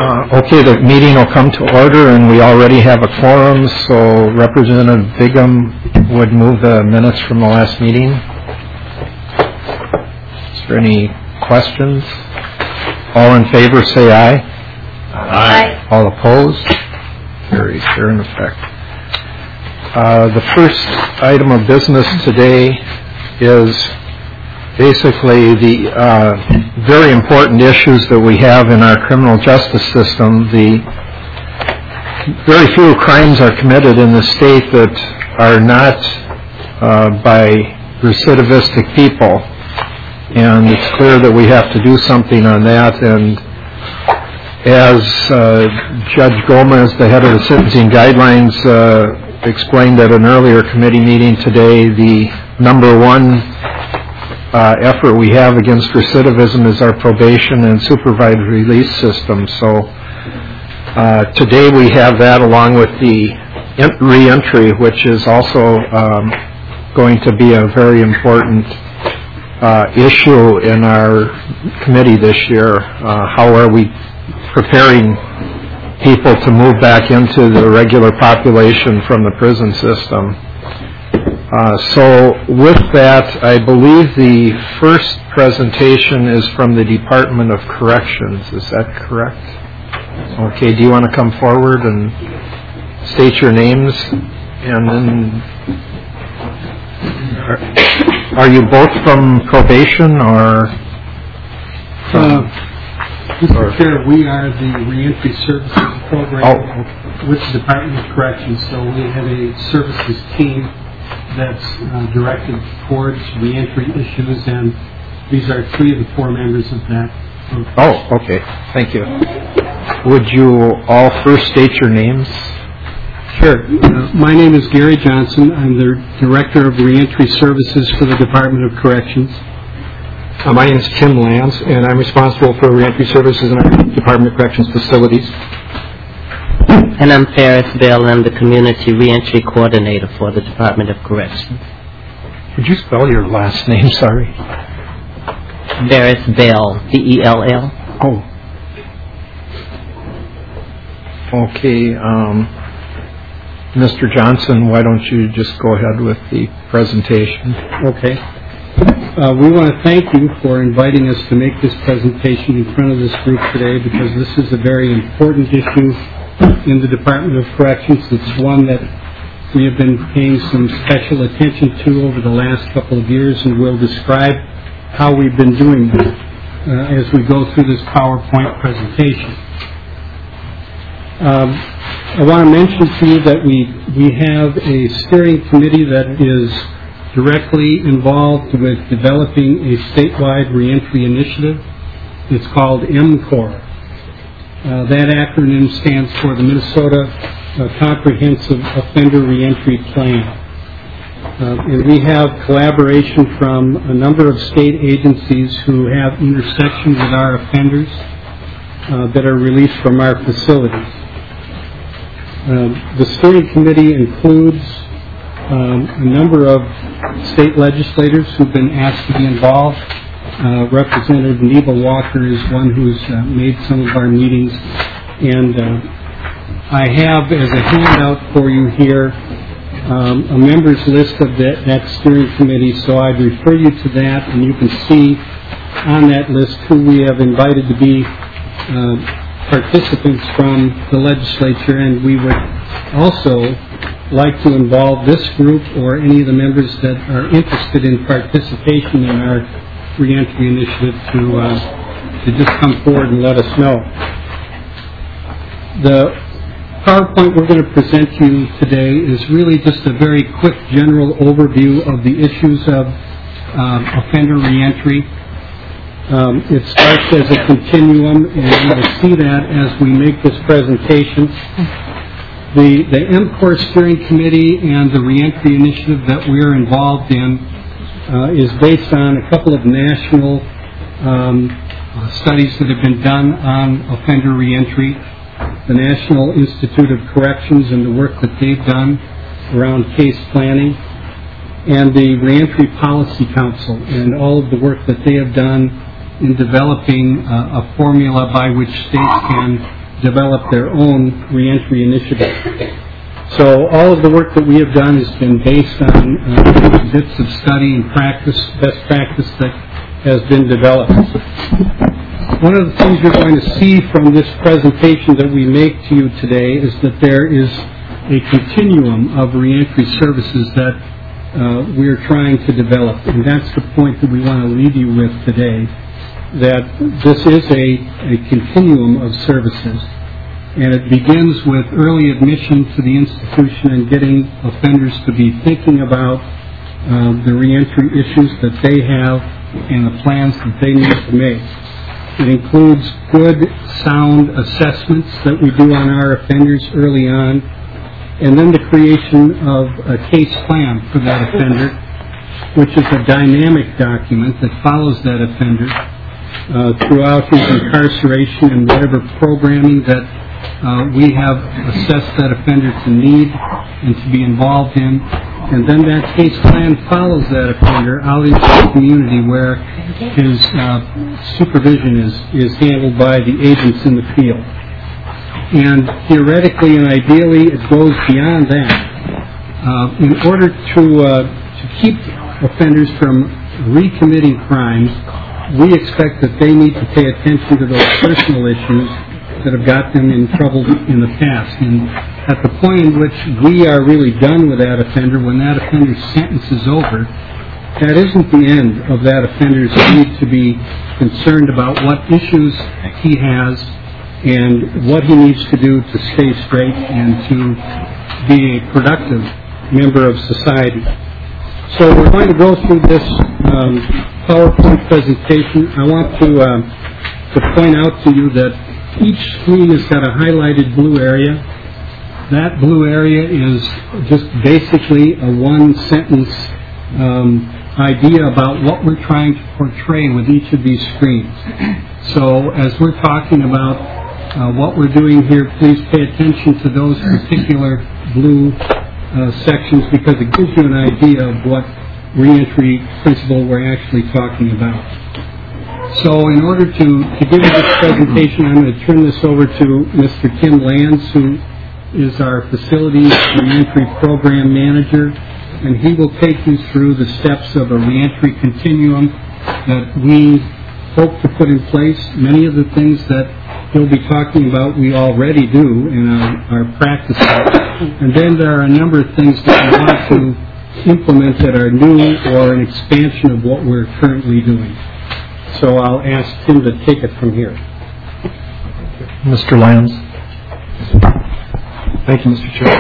Okay, the meeting will come to order, and we already have a quorum, so Representative Bigham would move the minutes from the last meeting. Is there any questions? All in favor say aye. Aye. All opposed? Carries. They're in effect. The first item of business today is basically the very important issues that we have in our criminal justice system. The very few crimes are committed in the state that are not by recidivistic people, and it's clear that we have to do something on that. And as Judge Gomez, the head of the sentencing guidelines, explained at an earlier committee meeting today, the number one effort we have against recidivism is our probation and supervised release system. So today we have that along with the reentry, which is also going to be a very important issue in our committee this year. How are we preparing people to move back into the regular population from the prison system? So with that, I believe the first presentation is from the Department of Corrections. Is that correct? Okay, do you want to come forward and state your names? And then, are you both from probation or from... Mr. Chair, we are the Reentry Services Program with the Department of Corrections, so we have a services team that's directed towards reentry issues, and these are 3 of the 4 members of that group. Oh, okay. Thank you. Would you all first state your names? Sure. My name is Gary Johnson. I'm the Director of Reentry Services for the Department of Corrections. My name is Tim Lance, and I'm responsible for reentry services in our Department of Corrections facilities. And I'm Ferris Bell. I'm the Community Reentry Coordinator for the Department of Corrections. Would you spell your last name, sorry? Ferris Bell, B-E-L-L. Oh. Okay, Mr. Johnson, why don't you just go ahead with the presentation? Okay. We want to thank you for inviting us to make this presentation in front of this group today, because this is a very important issue in the Department of Corrections. It's one that we have been paying some special attention to over the last couple of years, and we'll describe how we've been doing that as we go through this PowerPoint presentation. I want to mention to you that we have a steering committee that is directly involved with developing a statewide reentry initiative. It's called MCORE. That acronym stands for the Minnesota Comprehensive Offender Reentry Plan. And we have collaboration from a number of state agencies who have intersections with our offenders that are released from our facilities. The steering committee includes a number of state legislators who've been asked to be involved. Representative Neva Walker is one who's made some of our meetings. And I have as a handout for you here a members list of that steering committee, so I'd refer you to that, and you can see on that list who we have invited to be participants from the legislature, and we would also like to involve this group or any of the members that are interested in participation in our reentry initiative to just come forward and let us know. The PowerPoint we're going to present you today is really just a very quick general overview of the issues of offender reentry. It starts as a continuum, and you'll see that as we make this presentation. The MCORE Steering Committee and the Reentry Initiative that we're involved in is based on a couple of national studies that have been done on offender reentry. The National Institute of Corrections and the work that they've done around case planning, and the Reentry Policy Council and all of the work that they have done in developing a formula by which states can develop their own reentry initiative. So all of the work that we have done has been based on bits of study and practice, best practice that has been developed. One of the things you're going to see from this presentation that we make to you today is that there is a continuum of reentry services that we're trying to develop. And that's the point that we want to leave you with today, that this is a continuum of services. And it begins with early admission to the institution and getting offenders to be thinking about the reentry issues that they have and the plans that they need to make. It includes good, sound assessments that we do on our offenders early on, and then the creation of a case plan for that offender, which is a dynamic document that follows that offender throughout his incarceration and whatever programming that we have assessed that offender to need and to be involved in. And then that case plan follows that offender out into the community where his supervision is handled by the agents in the field. And theoretically and ideally, it goes beyond that. In order to keep offenders from recommitting crimes, we expect that they need to pay attention to those personal issues that have got them in trouble in the past. And at the point in which we are really done with that offender, when that offender's sentence is over, that isn't the end of that offender's need to be concerned about what issues he has and what he needs to do to stay straight and to be a productive member of society. So we're going to go through this PowerPoint presentation. I want to point out to you that each screen has got a highlighted blue area. That blue area is just basically a one-sentence idea about what we're trying to portray with each of these screens. So as we're talking about what we're doing here, please pay attention to those particular blue sections because it gives you an idea of what reentry principle we're actually talking about. So in order to give you this presentation, I'm going to turn this over to Mr. Tim Lands, who is our Facilities Reentry Program Manager, and he will take you through the steps of a reentry continuum that we hope to put in place. Many of the things that he'll be talking about we already do in our practice. And then there are a number of things that we want to implement that are new or an expansion of what we're currently doing. So I'll ask Tim to take it from here. Mr. Lands. Thank you, Mr. Chair.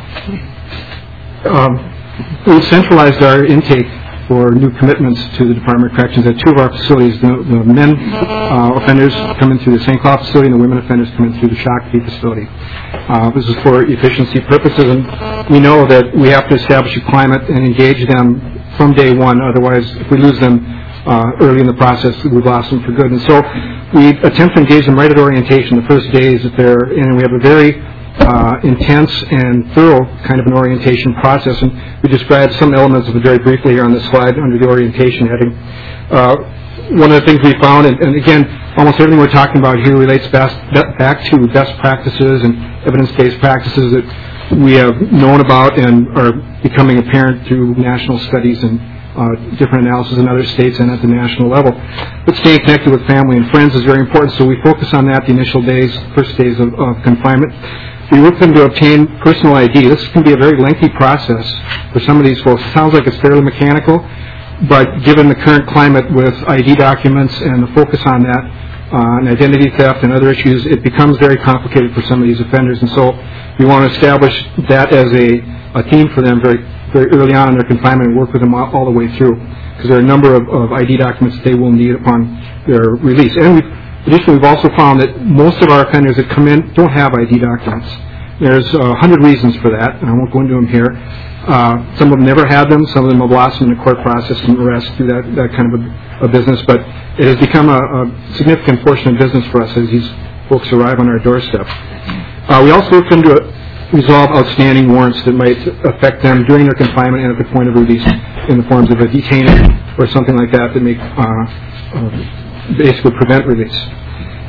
We've centralized our intake for new commitments to the Department of Corrections at two of our facilities. The men offenders come in through the St. Cloud facility, and the women offenders come in through the Shakopee facility. This is for efficiency purposes, and we know that we have to establish a climate and engage them from day one. Otherwise, if we lose them early in the process, we've lost them for good. And so we attempt to engage them right at orientation, the first days that they're in, and we have a very intense and thorough kind of an orientation process, and we describe some elements of it very briefly here on this slide under the orientation heading. One of the things we found, and again, almost everything we're talking about here relates back to best practices and evidence-based practices that we have known about and are becoming apparent through national studies and different analysis in other states and at the national level. But staying connected with family and friends is very important, so we focus on that the initial days, first days of confinement. We work them to obtain personal ID. This can be a very lengthy process for some of these folks. It sounds like it's fairly mechanical, but given the current climate with ID documents and the focus on that, and identity theft and other issues, it becomes very complicated for some of these offenders. And so we want to establish that as a theme for them very, very early on in their confinement and work with them all the way through, because there are a number of ID documents that they will need upon their release. And additionally, we've also found that most of our offenders that come in don't have ID documents. There's 100 reasons for that, and I won't go into them here. Some of them never had them. Some of them have lost them in the court process and arrest through that kind of a business. But it has become a significant portion of business for us as these folks arrive on our doorstep. We also work them to resolve outstanding warrants that might affect them during their confinement and at the point of release in the forms of a detainer or something like that that may basically prevent release.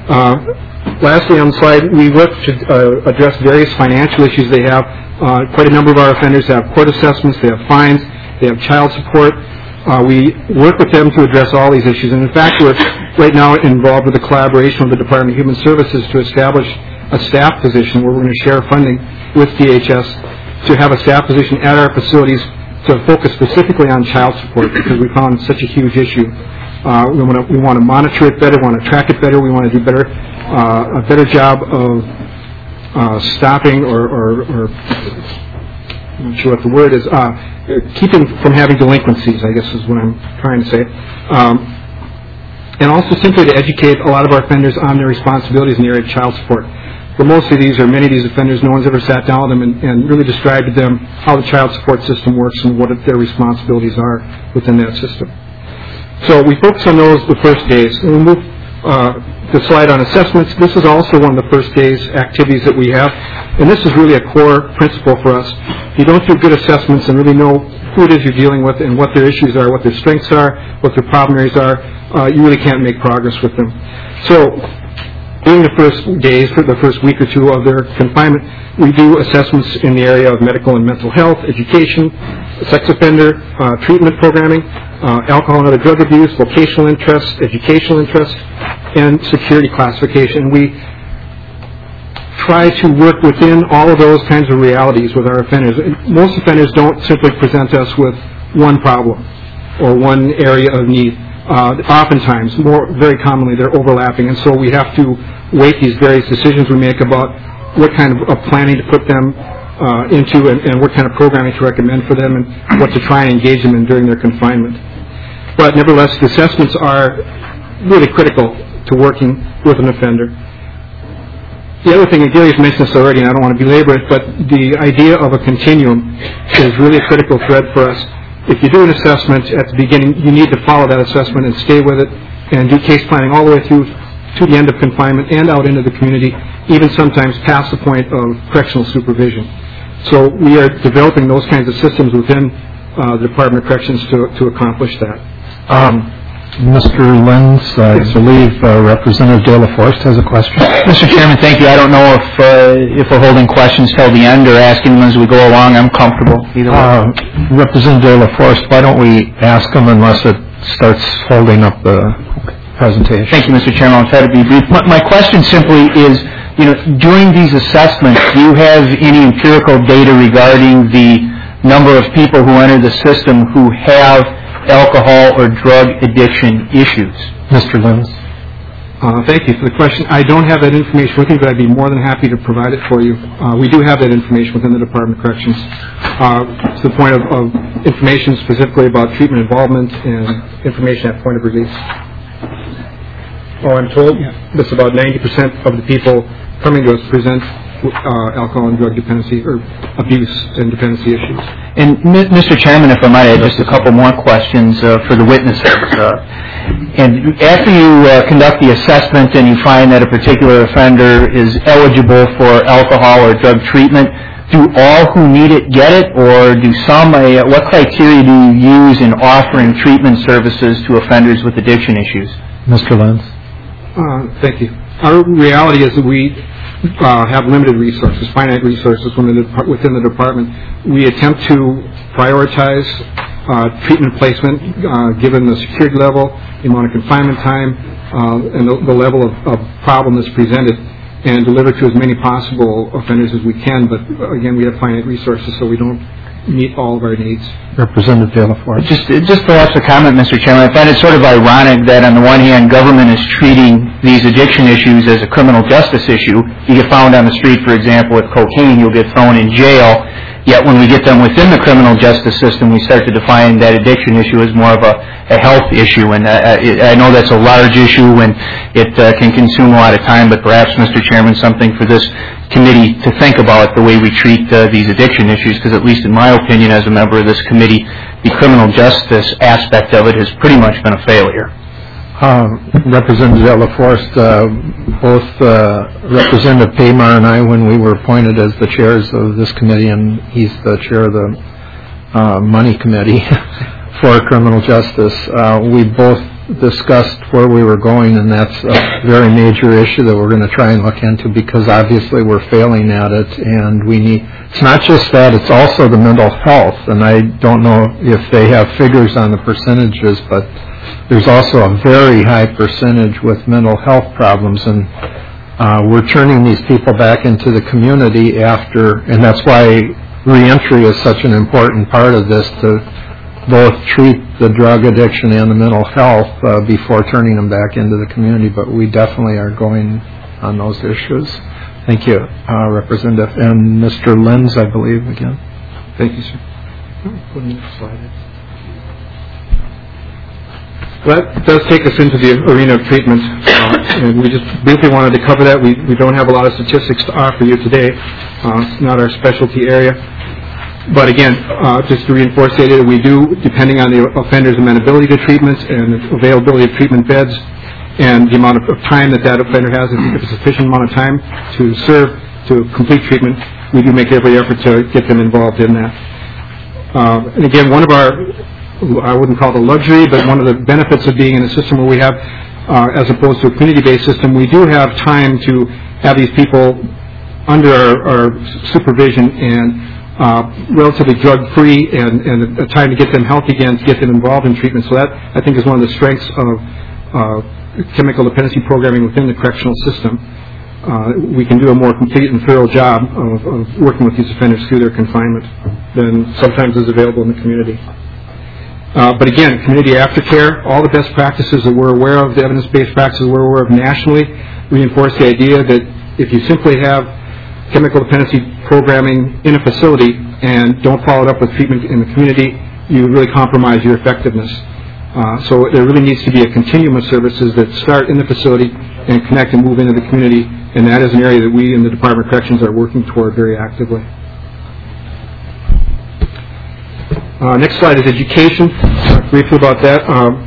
Lastly, on the slide, we look to address various financial issues they have. Quite a number of our offenders have court assessments, they have fines, they have child support. We work with them to address all these issues. And in fact, we're right now involved with the collaboration with the Department of Human Services to establish a staff position where we're going to share funding with DHS to have a staff position at our facilities to focus specifically on child support because we found such a huge issue. We want to monitor it better, we want to track it better, we want to do a better job of stopping or I'm not sure what the word is, keeping from having delinquencies, I guess is what I'm trying to say. And also simply to educate a lot of our offenders on their responsibilities in the area of child support. For most of these, or many of these offenders, no one's ever sat down with them and really described to them how the child support system works and what their responsibilities are within that system. So we focus on those the first days. And we move the slide on assessments. This is also one of the first days activities that we have. And this is really a core principle for us. If you don't do good assessments and really know who it is you're dealing with and what their issues are, what their strengths are, what their problem areas are, you really can't make progress with them. So during the first days, for the first week or two of their confinement, we do assessments in the area of medical and mental health, education, sex offender treatment programming, alcohol and other drug abuse, vocational interests, educational interests, and security classification. We try to work within all of those kinds of realities with our offenders. Most offenders don't simply present us with one problem or one area of need. Oftentimes, very commonly, they're overlapping, and so we have to weight these various decisions we make about what kind of planning to put them into and what kind of programming to recommend for them and what to try and engage them in during their confinement. But nevertheless, the assessments are really critical to working with an offender. The other thing, and Gary's mentioned this already, and I don't want to belabor it, but the idea of a continuum is really a critical thread for us. If you do an assessment at the beginning, you need to follow that assessment and stay with it and do case planning all the way through to the end of confinement and out into the community, even sometimes past the point of correctional supervision. So we are developing those kinds of systems within the Department of Corrections to accomplish that. Mr. Lenz, I believe Representative De La Forest has a question. Mr. Chairman, thank you. I don't know if we're holding questions till the end or asking them as we go along. I'm comfortable either way. Representative De La Forest, why don't we ask them unless it starts holding up the presentation? Thank you, Mr. Chairman. I'll try to be brief. My question simply is, during these assessments, do you have any empirical data regarding the number of people who enter the system who have alcohol or drug addiction issues? Mr. Lenz. Thank you for the question. I don't have that information with me, but I'd be more than happy to provide it for you. We do have that information within the Department of Corrections to the point of information specifically about treatment involvement and information at point of release. I'm told that about 90% of the people coming to us present alcohol and drug dependency or abuse and dependency issues. And Mr. Chairman, if I might add just a couple more questions for the witnesses. And after you conduct the assessment and you find that a particular offender is eligible for alcohol or drug treatment, do all who need it get it, or do some? What criteria do you use in offering treatment services to offenders with addiction issues? Mr. Lenz. Thank you. Our reality is that we have limited resources, finite resources within the department. We attempt to prioritize treatment placement given the security level, the amount of confinement time, and the level of problem that's presented, and deliver to as many possible offenders as we can. But again, we have finite resources, so we don't meet all of our needs. Representative De La Forest. Just perhaps a comment, Mr. Chairman. I find it sort of ironic that on the one hand, government is treating these addiction issues as a criminal justice issue. You get found on the street, for example, with cocaine, you'll get thrown in jail. Yet when we get them within the criminal justice system, we start to define that addiction issue as more of a health issue. And I know that's a large issue and it can consume a lot of time, but perhaps, Mr. Chairman, something for this committee to think about the way we treat these addiction issues, because at least in my opinion as a member of this committee, the criminal justice aspect of it has pretty much been a failure. Representative De La Forest, both Representative Paymar and I, when we were appointed as the chairs of this committee, and he's the chair of the Money Committee for Criminal Justice, we both discussed where we were going, and that's a very major issue that we're going to try and look into, because obviously we're failing at it, and it's not just that, it's also the mental health, and I don't know if they have figures on the percentages, but there's also a very high percentage with mental health problems, and we're turning these people back into the community and that's why reentry is such an important part of this, to both treat the drug addiction and the mental health before turning them back into the community, but we definitely are going on those issues. Thank you, Representative. And Mr. Lenz, I believe, again. Thank you, sir. Go to the next slide. Well, that does take us into the arena of treatment, and we just briefly wanted to cover that. We don't have a lot of statistics to offer you today. It's not our specialty area. But again, just to reinforce the idea that we do, depending on the offender's amenability to treatment and the availability of treatment beds and the amount of time that offender has, if it's a sufficient amount of time to serve, to complete treatment, we do make every effort to get them involved in that. And again, one of our, I wouldn't call it a luxury, but one of the benefits of being in a system where we have, as opposed to a community-based system, we do have time to have these people under our supervision and relatively drug-free and a time to get them healthy again, to get them involved in treatment. So that, I think, is one of the strengths of chemical dependency programming within the correctional system. We can do a more complete and thorough job of working with these offenders through their confinement than sometimes is available in the community. But again, community aftercare, all the best practices that we're aware of, the evidence-based practices we're aware of nationally, reinforce the idea that if you simply have chemical dependency programming in a facility and don't follow it up with treatment in the community, you really compromise your effectiveness. So there really needs to be a continuum of services that start in the facility and connect and move into the community, and that is an area that we in the Department of Corrections are working toward very actively. Next slide is education. Briefly about that.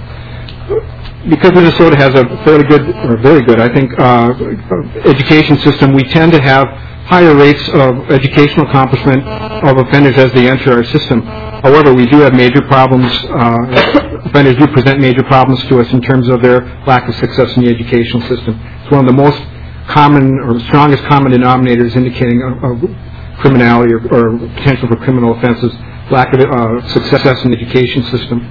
Because Minnesota has a fairly good, or very good, I think, education system, we tend to have higher rates of educational accomplishment of offenders as they enter our system. However, we do have major problems. Offenders do present major problems to us in terms of their lack of success in the educational system. It's one of the most common or strongest common denominators indicating of criminality or potential for criminal offenses, lack of success in the education system.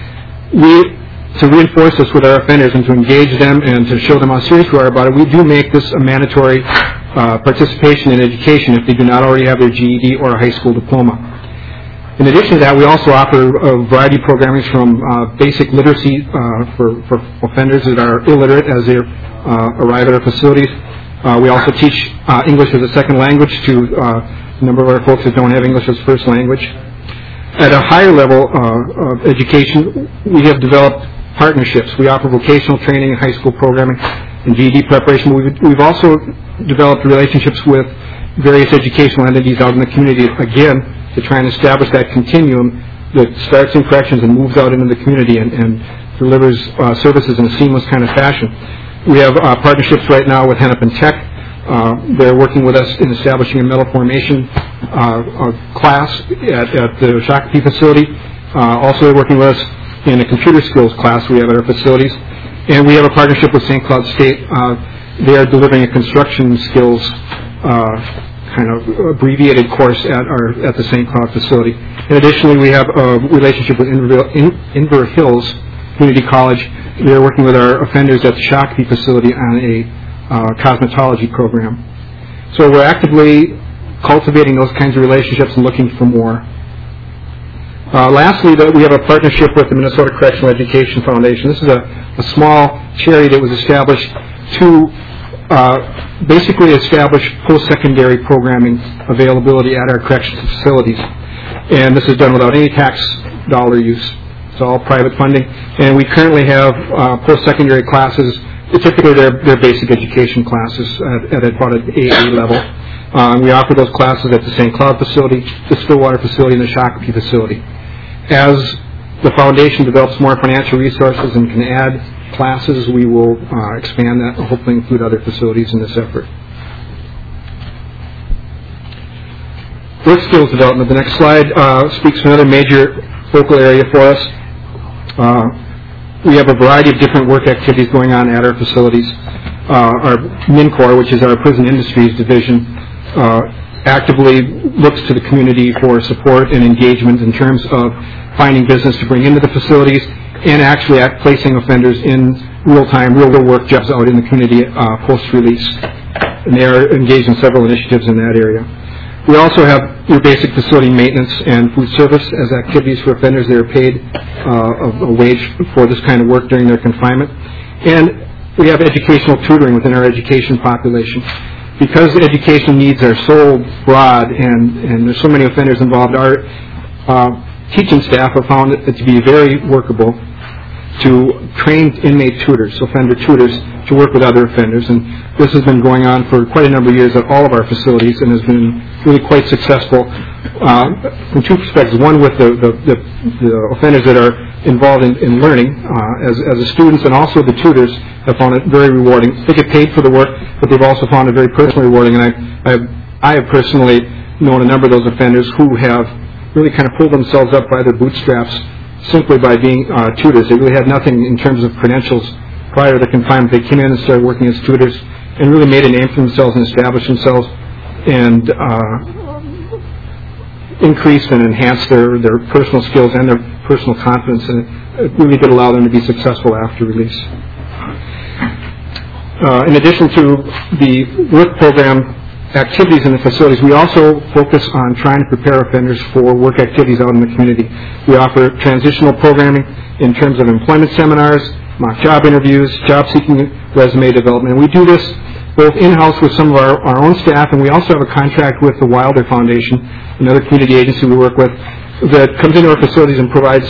To reinforce this with our offenders and to engage them and to show them how serious we are about it, we do make this a mandatory participation in education if they do not already have their GED or a high school diploma. In addition to that, we also offer a variety of programs from basic literacy for offenders that are illiterate as they arrive at our facilities. We also teach English as a second language to a number of our folks that don't have English as first language. At a higher level of education, we have developed partnerships. We offer vocational training and high school programming and GED preparation. We've also developed relationships with various educational entities out in the community, again, to try and establish that continuum that starts in corrections and moves out into the community and delivers services in a seamless kind of fashion. We have partnerships right now with Hennepin Tech. They're working with us in establishing a mental formation class at the Shakopee facility. Also, they're working with us in a computer skills class we have at our facilities. And we have a partnership with St. Cloud State. They are delivering a construction skills kind of abbreviated course at the St. Cloud facility. And additionally, we have a relationship with Inver Hills Community College. They're working with our offenders at the Shakopee facility on a cosmetology program. So we're actively cultivating those kinds of relationships and looking for more. Lastly, we have a partnership with the Minnesota Correctional Education Foundation. This is a small charity that was established to basically establish post-secondary programming availability at our corrections facilities. And this is done without any tax dollar use. It's all private funding. And we currently have post-secondary classes. Typically, they're basic education classes at about an AA level. We offer those classes at the St. Cloud facility, the Stillwater facility, and the Shakopee facility. As the foundation develops more financial resources and can add classes, we will expand that and hopefully include other facilities in this effort. Work skills development. The next slide speaks to another major focal area for us. We have a variety of different work activities going on at our facilities. Our MINCOR, which is our Prison Industries Division, actively looks to the community for support and engagement in terms of finding business to bring into the facilities and actually placing offenders in real-time, real work jobs out in the community post-release. And they are engaged in several initiatives in that area. We also have your basic facility maintenance and food service as activities for offenders. They are paid a wage for this kind of work during their confinement. And we have educational tutoring within our education population. Because education needs are so broad and there's so many offenders involved, our teaching staff have found it to be very workable to train inmate tutors, offender tutors, to work with other offenders. And this has been going on for quite a number of years at all of our facilities and has been really quite successful from two perspectives. One, with the offenders that are involved in learning as the students, and also the tutors have found it very rewarding. They get paid for the work, but they've also found it very personally rewarding. And I have personally known a number of those offenders who have really kind of pulled themselves up by their bootstraps simply by being tutors. They really had nothing in terms of credentials prior to the confinement. They came in and started working as tutors and really made a name for themselves and established themselves and increased and enhanced their personal skills and their personal confidence, and it really did allow them to be successful after release. In addition to the work program activities in the facilities, we also focus on trying to prepare offenders for work activities out in the community. We offer transitional programming in terms of employment seminars, mock job interviews, job-seeking resume development. And we do this both in-house with some of our own staff, and we also have a contract with the Wilder Foundation, another community agency we work with, that comes into our facilities and provides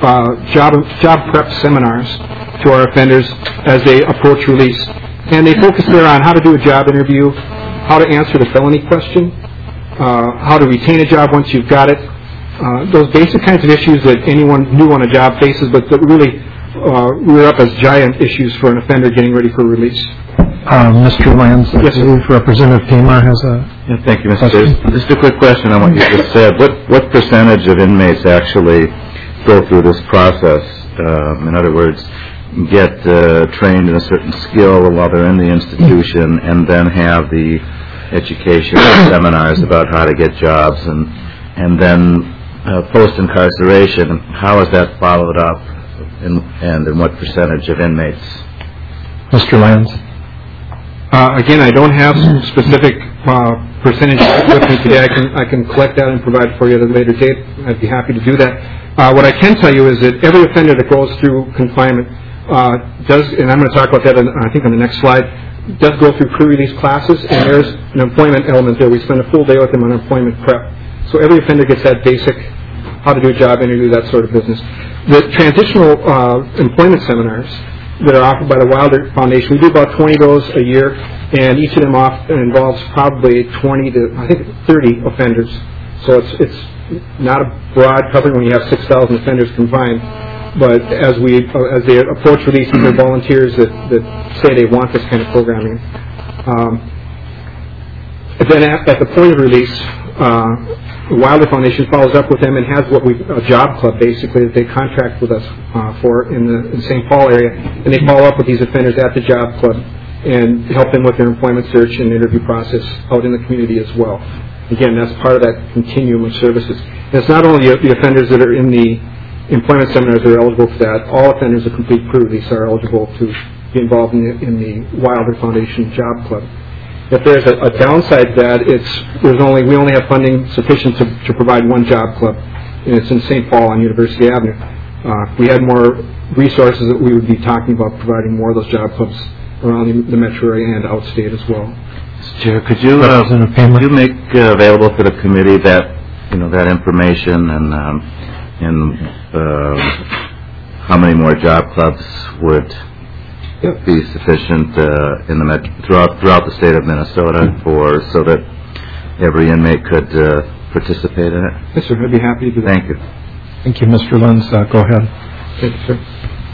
job prep seminars to our offenders as they approach release. And they focus there on how to do a job interview, how to answer the felony question, how to retain a job once you've got it, those basic kinds of issues that anyone new on a job faces, but that really rear up as giant issues for an offender getting ready for release. Mr. Lanz, yes, I believe Representative Tamar has a... Yeah, thank you, Mr. Chair. Just a quick question on what you just said. What percentage of inmates actually go through this process? In other words, get trained in a certain skill while they're in the institution and then have the education seminars about how to get jobs, and then post-incarceration, how is that followed up, and in what percentage of inmates? Mr. Lanz? Again, I don't have some specific percentage with me today. I can collect that and provide for you at a later date. I'd be happy to do that. What I can tell you is that every offender that goes through confinement does, and I'm going to talk about that I think on the next slide, does go through pre-release classes, and there's an employment element there. We spend a full day with them on employment prep. So every offender gets that basic how to do a job interview, that sort of business. The transitional employment seminars that are offered by the Wilder Foundation, we do about 20 of those a year, and each of them involves probably 20 to, I think, 30 offenders. So it's not a broad coverage when you have 6,000 offenders confined, but as they approach release, these are volunteers that say they want this kind of programming. Then at the point of release, the Wilder Foundation follows up with them and has a job club basically that they contract with us for in the St. Paul area, and they follow up with these offenders at the job club and help them with their employment search and interview process out in the community as well. Again, that's part of that continuum of services. And it's not only the offenders that are in the employment seminars that are eligible for that. All offenders that complete pre-release are eligible to be involved in the Wilder Foundation Job Club. If there's a downside to that, we only have funding sufficient to provide one job club, and it's in St. Paul on University Avenue. If we had more resources, we would be talking about providing more of those job clubs around the metro area and outstate as well. Mr. Chair, could you make available for the committee that information and how many more job clubs would be sufficient throughout the state of Minnesota so that every inmate could participate in it? Yes, sir. I'd be happy to do that. Thank you. Thank you, Mr. Lenz. Go ahead. Thank you, sir.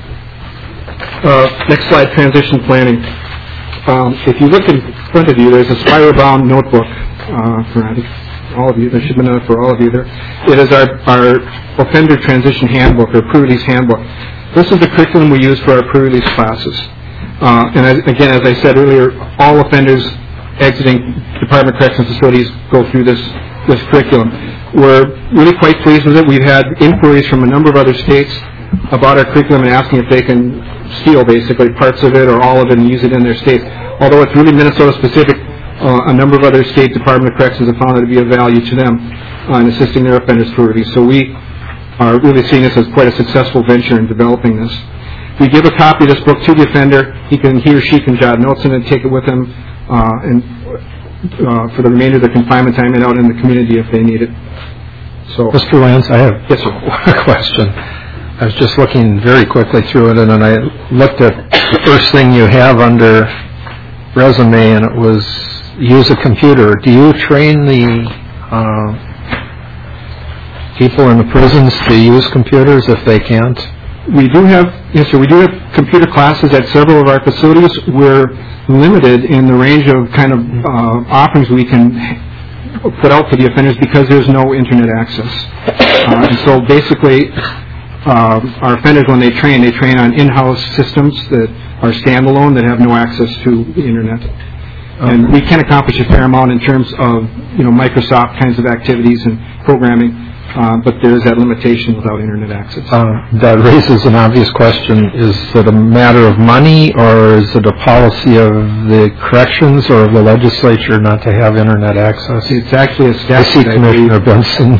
Next slide, transition planning. If you look in front of you, there's a spiral-bound notebook for I think all of you. There should have been another for all of you there. It is our offender transition handbook, or pre-release handbook. This is the curriculum we use for our pre-release classes. And as I said earlier, all offenders exiting Department of Corrections facilities go through this curriculum. We're really quite pleased with it. We've had inquiries from a number of other states about our curriculum and asking if they can steal basically parts of it or all of it and use it in their states. Although it's really Minnesota specific, a number of other state Department of Corrections have found it to be of value to them in assisting their offenders for release. So we are really seeing this as quite a successful venture in developing this. We give a copy of this book to the offender. He or she can jot notes in it and take it with him for the remainder of their confinement time and out in the community if they need it. So, Mr. Lance, I have yes, sir. a question. I was just looking very quickly through it, and then I looked at the first thing you have under resume, and it was use a computer. Do you train the people in the prisons to use computers if they can't? We do have computer classes at several of our facilities. We're limited in the range of kind of offerings we can put out for the offenders because there's no internet access. And so basically, our offenders, when they train on in-house systems that are standalone that have no access to the internet. And we can accomplish a fair amount in terms of Microsoft kinds of activities and programming. But there is that limitation without internet access. That raises an obvious question. Is it a matter of money, or is it a policy of the corrections or of the legislature not to have internet access? It's actually a statute. I see Commissioner Benson.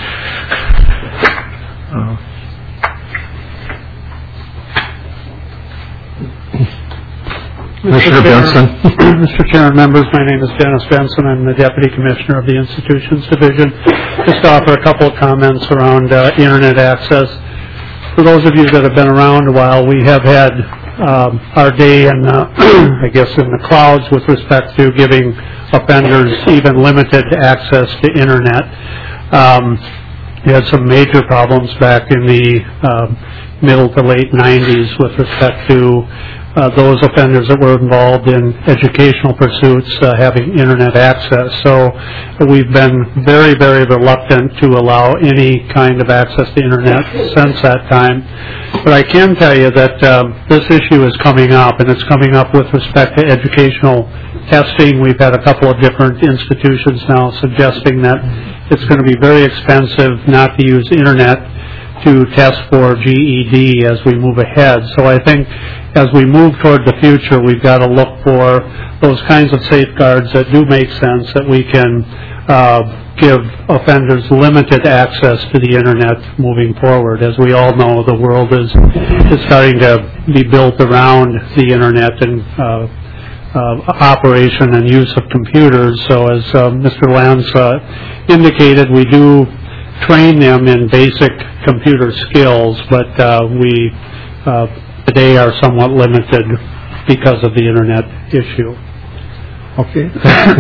Commissioner Benson. Mr. Chairman, members, my name is Dennis Benson. I'm the Deputy Commissioner of the Institutions Division. Just to offer a couple of comments around internet access. For those of you that have been around a while, we have had our day in, I guess, in the clouds with respect to giving offenders even limited access to internet. We had some major problems back in the middle to late 90s with respect to those offenders that were involved in educational pursuits having internet access. So we've been very, very reluctant to allow any kind of access to internet since that time. But I can tell you that this issue is coming up, and it's coming up with respect to educational testing. We've had a couple of different institutions now suggesting that it's going to be very expensive not to use internet to test for GED as we move ahead. So I think as we move toward the future, we've got to look for those kinds of safeguards that do make sense, that we can give offenders limited access to the internet moving forward. As we all know, the world is starting to be built around the internet and operation and use of computers. So as Mr. Lance indicated, we do train them in basic computer skills, but we today are somewhat limited because of the internet issue. Okay.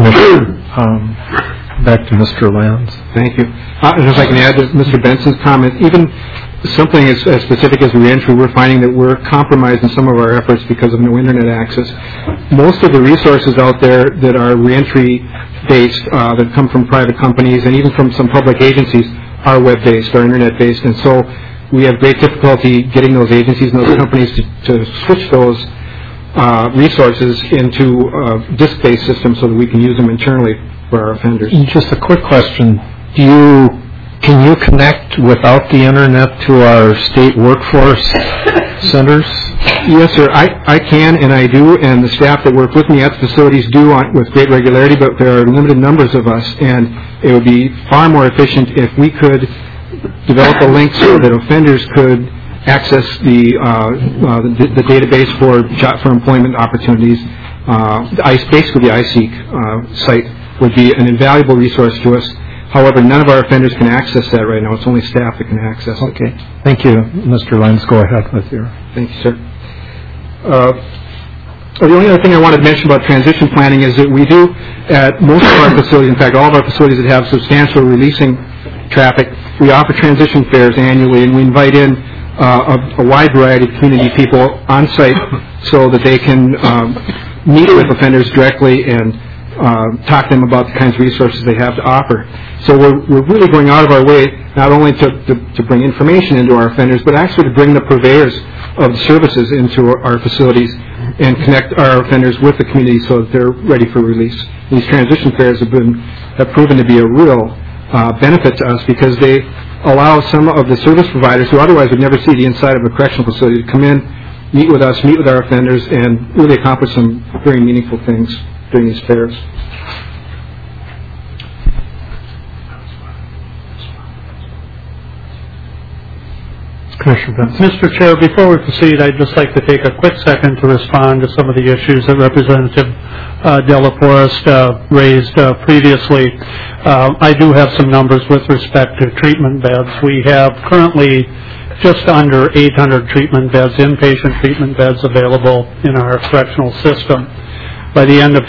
Back to Mr. Lance. Thank you. If I can add to Mr. Benson's comment, even something as specific as reentry, we're finding that we're compromised in some of our efforts because of no internet access. Most of the resources out there that are reentry based, that come from private companies and even from some public agencies, are web-based or internet-based, and so we have great difficulty getting those agencies and those companies to switch those resources into disk-based systems so that we can use them internally for our offenders. Just a quick question. Can you connect without the internet to our state workforce centers? Yes, sir. I can and I do, and the staff that work with me at the facilities do with great regularity, but there are limited numbers of us, and it would be far more efficient if we could develop a link so that offenders could access the database for employment opportunities. Basically, the iSeek site would be an invaluable resource to us. However, none of our offenders can access that right now. It's only staff that can access it. Okay. Thank you, Mr. Lenz. Go ahead with your... Thank you, sir. The only other thing I wanted to mention about transition planning is that we do at most of our facilities, in fact, all of our facilities that have substantial releasing traffic, we offer transition fairs annually, and we invite in a wide variety of community people on site so that they can meet with offenders directly and talk to them about the kinds of resources they have to offer. So we're really going out of our way not only to bring information into our offenders, but actually to bring the purveyors of the services into our facilities and connect our offenders with the community so that they're ready for release. These transition fairs have proven to be a real benefit to us because they allow some of the service providers who otherwise would never see the inside of a correctional facility to come in, meet with us, meet with our offenders, and really accomplish some very meaningful things during these fairs. Mr. Chair, before we proceed, I'd just like to take a quick second to respond to some of the issues that Representative Della Forest raised previously. I do have some numbers with respect to treatment beds. We have currently just under 800 treatment beds, inpatient treatment beds available in our correctional system. By the end of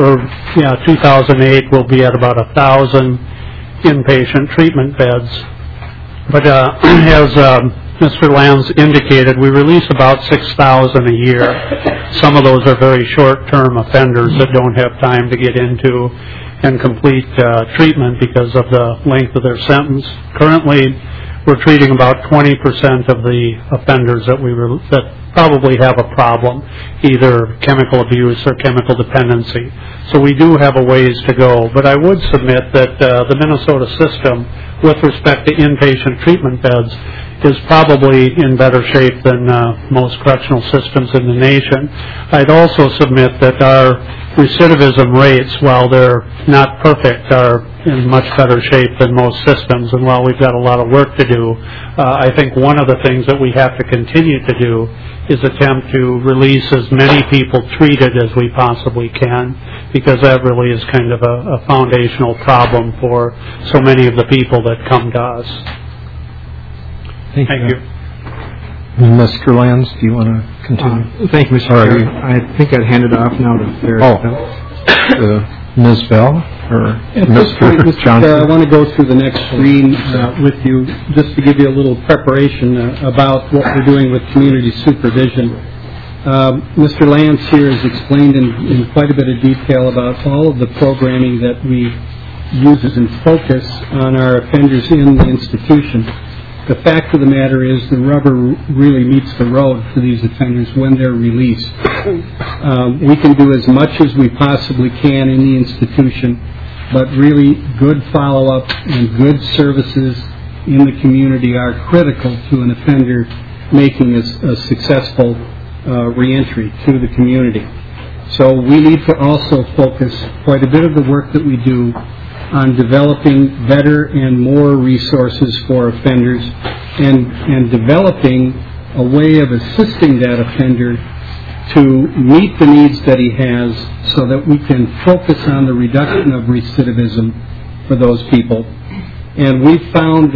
2008, we'll be at about 1,000 inpatient treatment beds. But as Mr. Lanz indicated, we release about 6,000 a year. Some of those are very short-term offenders that don't have time to get into and complete treatment because of the length of their sentence. Currently, we're treating about 20% of the offenders that probably have a problem, either chemical abuse or chemical dependency. So we do have a ways to go. But I would submit that the Minnesota system, with respect to inpatient treatment beds, is probably in better shape than most correctional systems in the nation. I'd also submit that our recidivism rates, while they're not perfect, are in much better shape than most systems. And while we've got a lot of work to do, I think one of the things that we have to continue to do is attempt to release as many people treated as we possibly can, because that really is kind of a foundational problem for so many of the people that come to us. Thank you. Mr. Lanz, do you want to continue? Thank you, Mr. Chair. I think I'd hand it off now to Ferris. Ms. Bell or Mr. Johnson? I want to go through the next screen with you just to give you a little preparation about what we're doing with community supervision. Mr. Lanz here has explained in quite a bit of detail about all of the programming that we use and focus on our offenders in the institution. The fact of the matter is the rubber really meets the road for these offenders when they're released. We can do as much as we possibly can in the institution, but really good follow-up and good services in the community are critical to an offender making a successful reentry to the community. So we need to also focus quite a bit of the work that we do on developing better and more resources for offenders and developing a way of assisting that offender to meet the needs that he has so that we can focus on the reduction of recidivism for those people. And we've found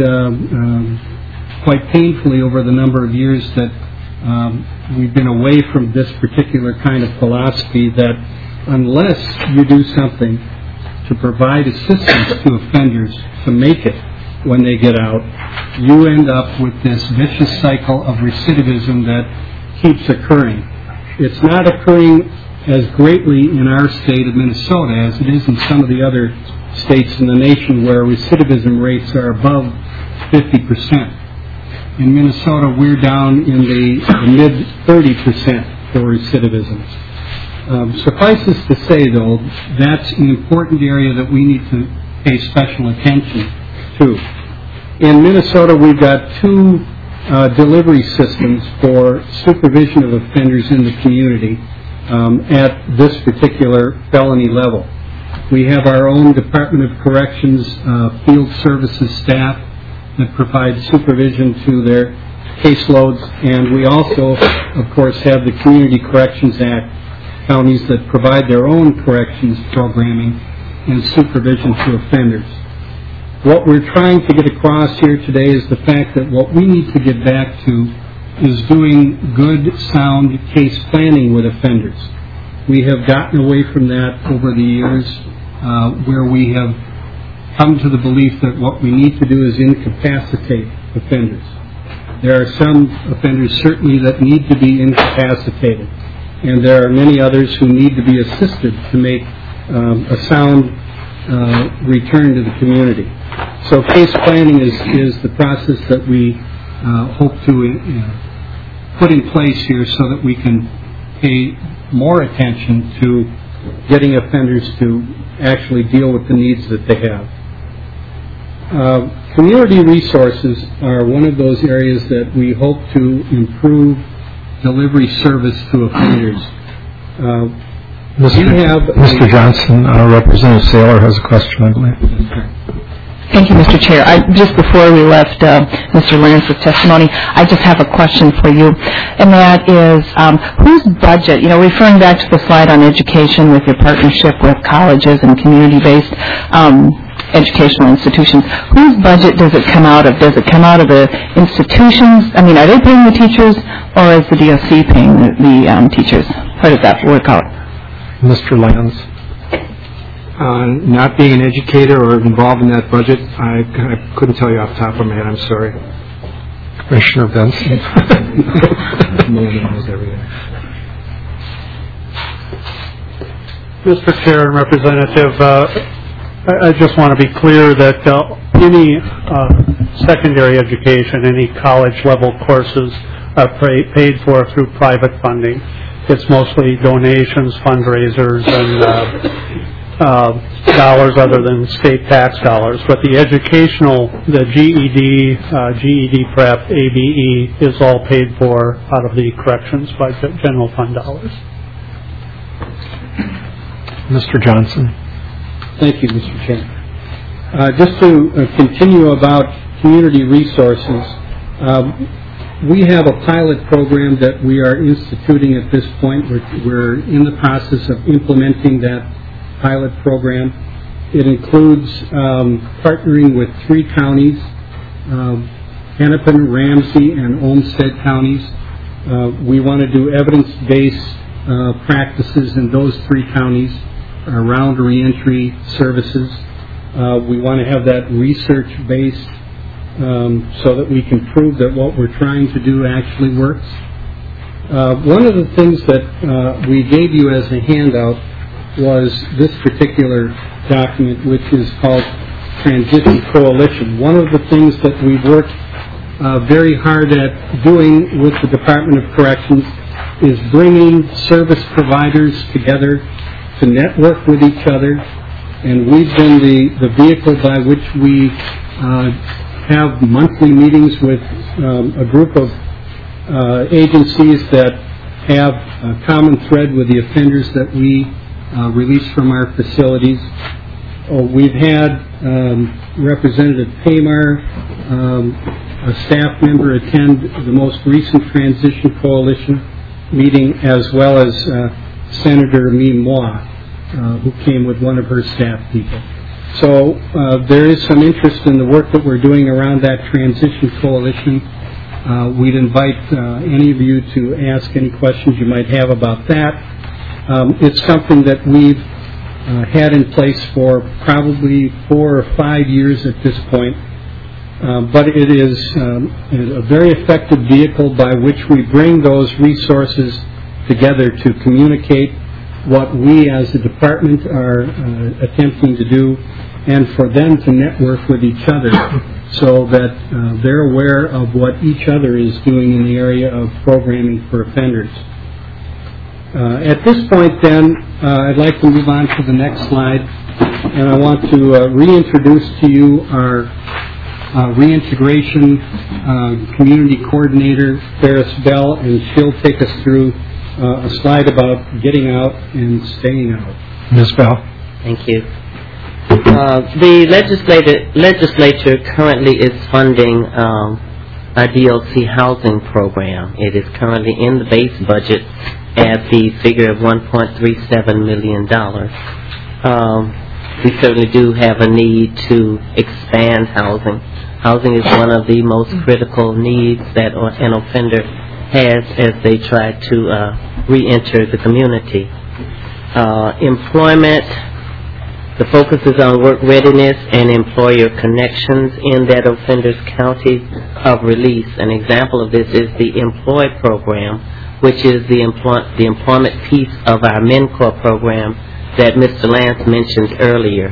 quite painfully over the number of years that we've been away from this particular kind of philosophy that unless you do something to provide assistance to offenders to make it when they get out, you end up with this vicious cycle of recidivism that keeps occurring. It's not occurring as greatly in our state of Minnesota as it is in some of the other states in the nation where recidivism rates are above 50%. In Minnesota, we're down in the mid-30% for recidivism. Suffices to say, though, that's an important area that we need to pay special attention to. In Minnesota, we've got two delivery systems for supervision of offenders in the community at this particular felony level. We have our own Department of Corrections field services staff that provide supervision to their caseloads, and we also, of course, have the Community Corrections Act, counties that provide their own corrections programming and supervision to offenders. What we're trying to get across here today is the fact that what we need to get back to is doing good, sound case planning with offenders. We have gotten away from that over the years where we have come to the belief that what we need to do is incapacitate offenders. There are some offenders certainly that need to be incapacitated, and there are many others who need to be assisted to make a sound return to the community. So case planning is the process that we hope to put in place here so that we can pay more attention to getting offenders to actually deal with the needs that they have. Community resources are one of those areas that we hope to improve delivery service to offenders. Mr. Johnson, Representative Saylor has a question, I believe. Thank you, Mr. Chair. Just before we left Mr. Lance's testimony, I just have a question for you, and that is, whose budget, referring back to the slide on education with your partnership with colleges and community-based educational institutions, whose budget does it come out of? Does it come out of the institutions? I mean, are they paying the teachers, or is the DOC paying the teachers? How does that work out? Mr. Lance. Not being an educator or involved in that budget, I couldn't tell you off the top of my head. I'm sorry. Commissioner Benson. Mr. Chair and Representative, I just want to be clear that any secondary education, any college-level courses are paid for through private funding. It's mostly donations, fundraisers, and dollars other than state tax dollars. But the educational, the GED, GED prep, ABE is all paid for out of the corrections by general fund dollars. Mr. Johnson. Thank you, Mr. Chair. Just to continue about community resources, we have a pilot program that we are instituting at this point. We're in the process of implementing that pilot program. It includes partnering with 3 counties, Hennepin, Ramsey, and Olmsted counties. We want to do evidence-based practices in those 3 counties around reentry services. We want to have that research-based so that we can prove that what we're trying to do actually works. One of the things that we gave you as a handout was this particular document, which is called Transition Coalition. One of the things that we've worked very hard at doing with the Department of Corrections is bringing service providers together to network with each other, and we've been the vehicle by which we have monthly meetings with a group of agencies that have a common thread with the offenders that we release from our facilities. We've had Representative Paymar, a staff member, attend the most recent Transition Coalition meeting, as well as Senator Mimi Moore, who came with one of her staff people. So there is some interest in the work that we're doing around that Transition Coalition. We'd invite any of you to ask any questions you might have about that. It's something that we've had in place for probably 4 or 5 years at this point, but it is a very effective vehicle by which we bring those resources together to communicate what we as a department are attempting to do, and for them to network with each other so that they're aware of what each other is doing in the area of programming for offenders. At this point, then, I'd like to move on to the next slide, and I want to reintroduce to you our reintegration community coordinator, Ferris Bell, and she'll take us through a slide about getting out and staying out. Ms. Bell. Thank you. The legislature currently is funding a DLC housing program. It is currently in the base budget at the figure of $1.37 million. We certainly do have a need to expand housing. Housing is one of the most critical needs that an offender has as they try to re-enter the community. Employment, the focus is on work readiness and employer connections in that offender's county of release. An example of this is the Employ program, which is the employment piece of our MenCore program that Mr. Lance mentioned earlier.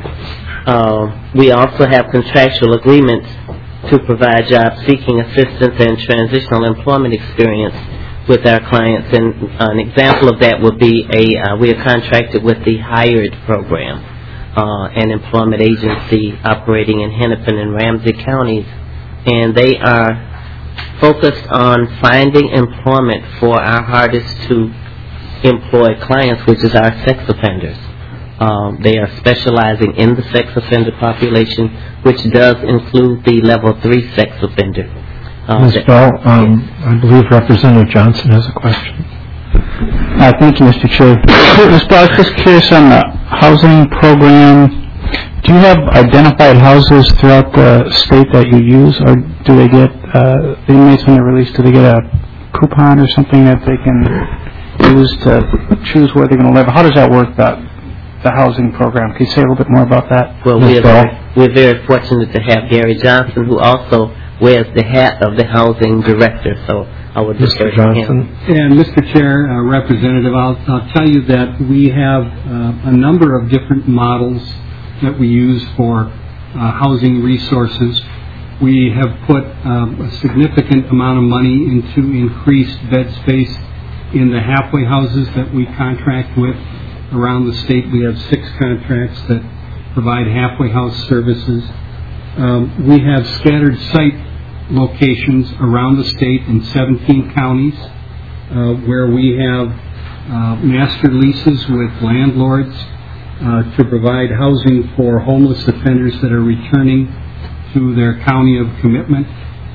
We also have contractual agreements to provide job-seeking assistance and transitional employment experience with our clients. And an example of that would be we are contracted with the HIRED program, an employment agency operating in Hennepin and Ramsey counties. And they are focused on finding employment for our hardest to employ clients, which is our sex offenders. They are specializing in the sex offender population, which does include the level 3 sex offender. Ms. Bell, I believe Representative Johnson has a question. Thank you, Mr. Chair. Ms. Bell, I was just curious on the housing program. Do you have identified houses throughout the state that you use, or do they get, the inmates when they're released, do they get a coupon or something that they can use to choose where they're going to live? How does that work, the housing program? Can you say a little bit more about that? Well, we're very fortunate to have Gary Johnson, who also wears the hat of the housing director, so I would defer to him. And Mr. Chair, Representative, I'll tell you that we have a number of different models that we use for housing resources. We have put a significant amount of money into increased bed space in the halfway houses that we contract with around the state. We have 6 contracts that provide halfway house services. We have scattered site locations around the state in 17 counties where we have master leases with landlords to provide housing for homeless offenders that are returning to their county of commitment.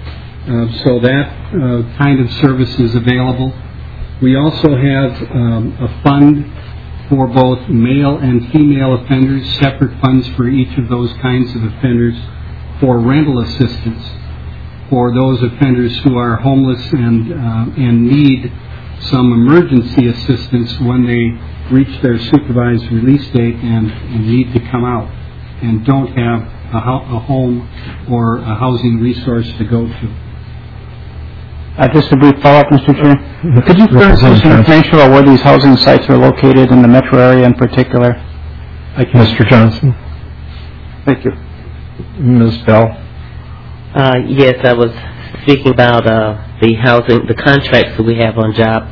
So that kind of service is available. We also have a fund for both male and female offenders, separate funds for each of those kinds of offenders, for rental assistance for those offenders who are homeless and need some emergency assistance when they reach their supervised release date and need to come out and don't have a home or a housing resource to go to. Just a brief follow-up, Mr. Chair. Could you furnish some information about where these housing sites are located in the metro area in particular? Mr. Johnson. Thank you. Ms. Bell. Yes, I was speaking about the housing, the contracts that we have on job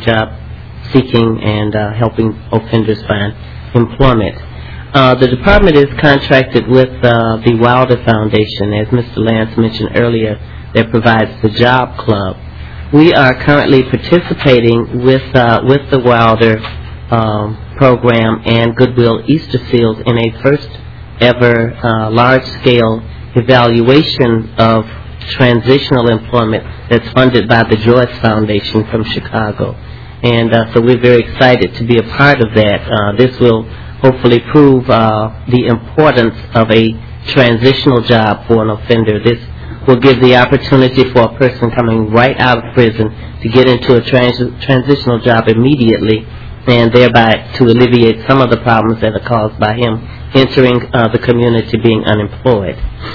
seeking and helping offenders find employment. The department is contracted with the Wilder Foundation, as Mr. Lance mentioned earlier, that provides the Job Club. We are currently participating with the Wilder program and Goodwill Easter Seals in a first ever large-scale evaluation of transitional employment that's funded by the Joyce Foundation from Chicago. And so we're very excited to be a part of that. This will hopefully prove the importance of a transitional job for an offender. This will give the opportunity for a person coming right out of prison to get into a transitional job immediately, and thereby to alleviate some of the problems that are caused by him entering the community being unemployed.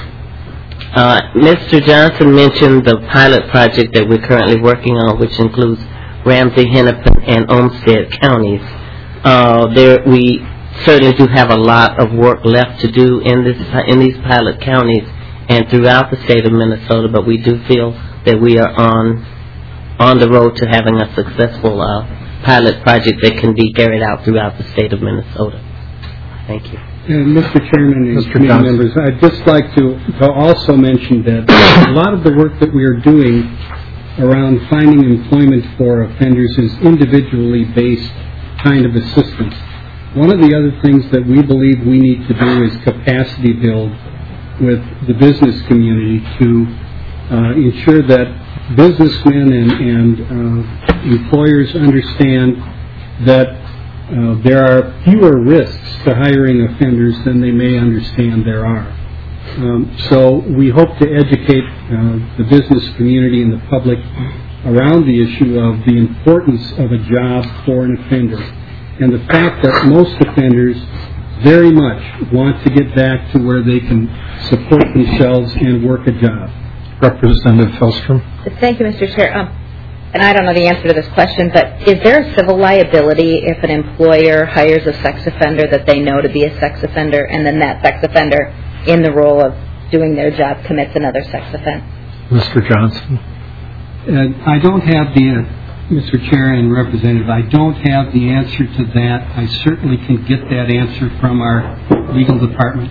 Mr. Johnson mentioned the pilot project that we're currently working on, which includes Ramsey, Hennepin, and Olmsted counties. We certainly do have a lot of work left to do in these pilot counties and throughout the state of Minnesota, but we do feel that we are on the road to having a successful pilot project that can be carried out throughout the state of Minnesota. Thank you. And Mr. Chairman and committee members, I'd just like to also mention that a lot of the work that we are doing around finding employment for offenders is individually based kind of assistance. One of the other things that we believe we need to do is capacity build with the business community to ensure that businessmen and employers understand that there are fewer risks to hiring offenders than they may understand there are. So we hope to educate the business community and the public around the issue of the importance of a job for an offender and the fact that most offenders very much want to get back to where they can support themselves and work a job. Representative Felstrom. Thank you, Mr. Chair. and I don't know the answer to this question, but is there a civil liability if an employer hires a sex offender that they know to be a sex offender, and then that sex offender, in the role of doing their job, commits another sex offense? Mr. Johnson? I don't have Mr. Chair and Representative, I don't have the answer to that. I certainly can get that answer from our legal department.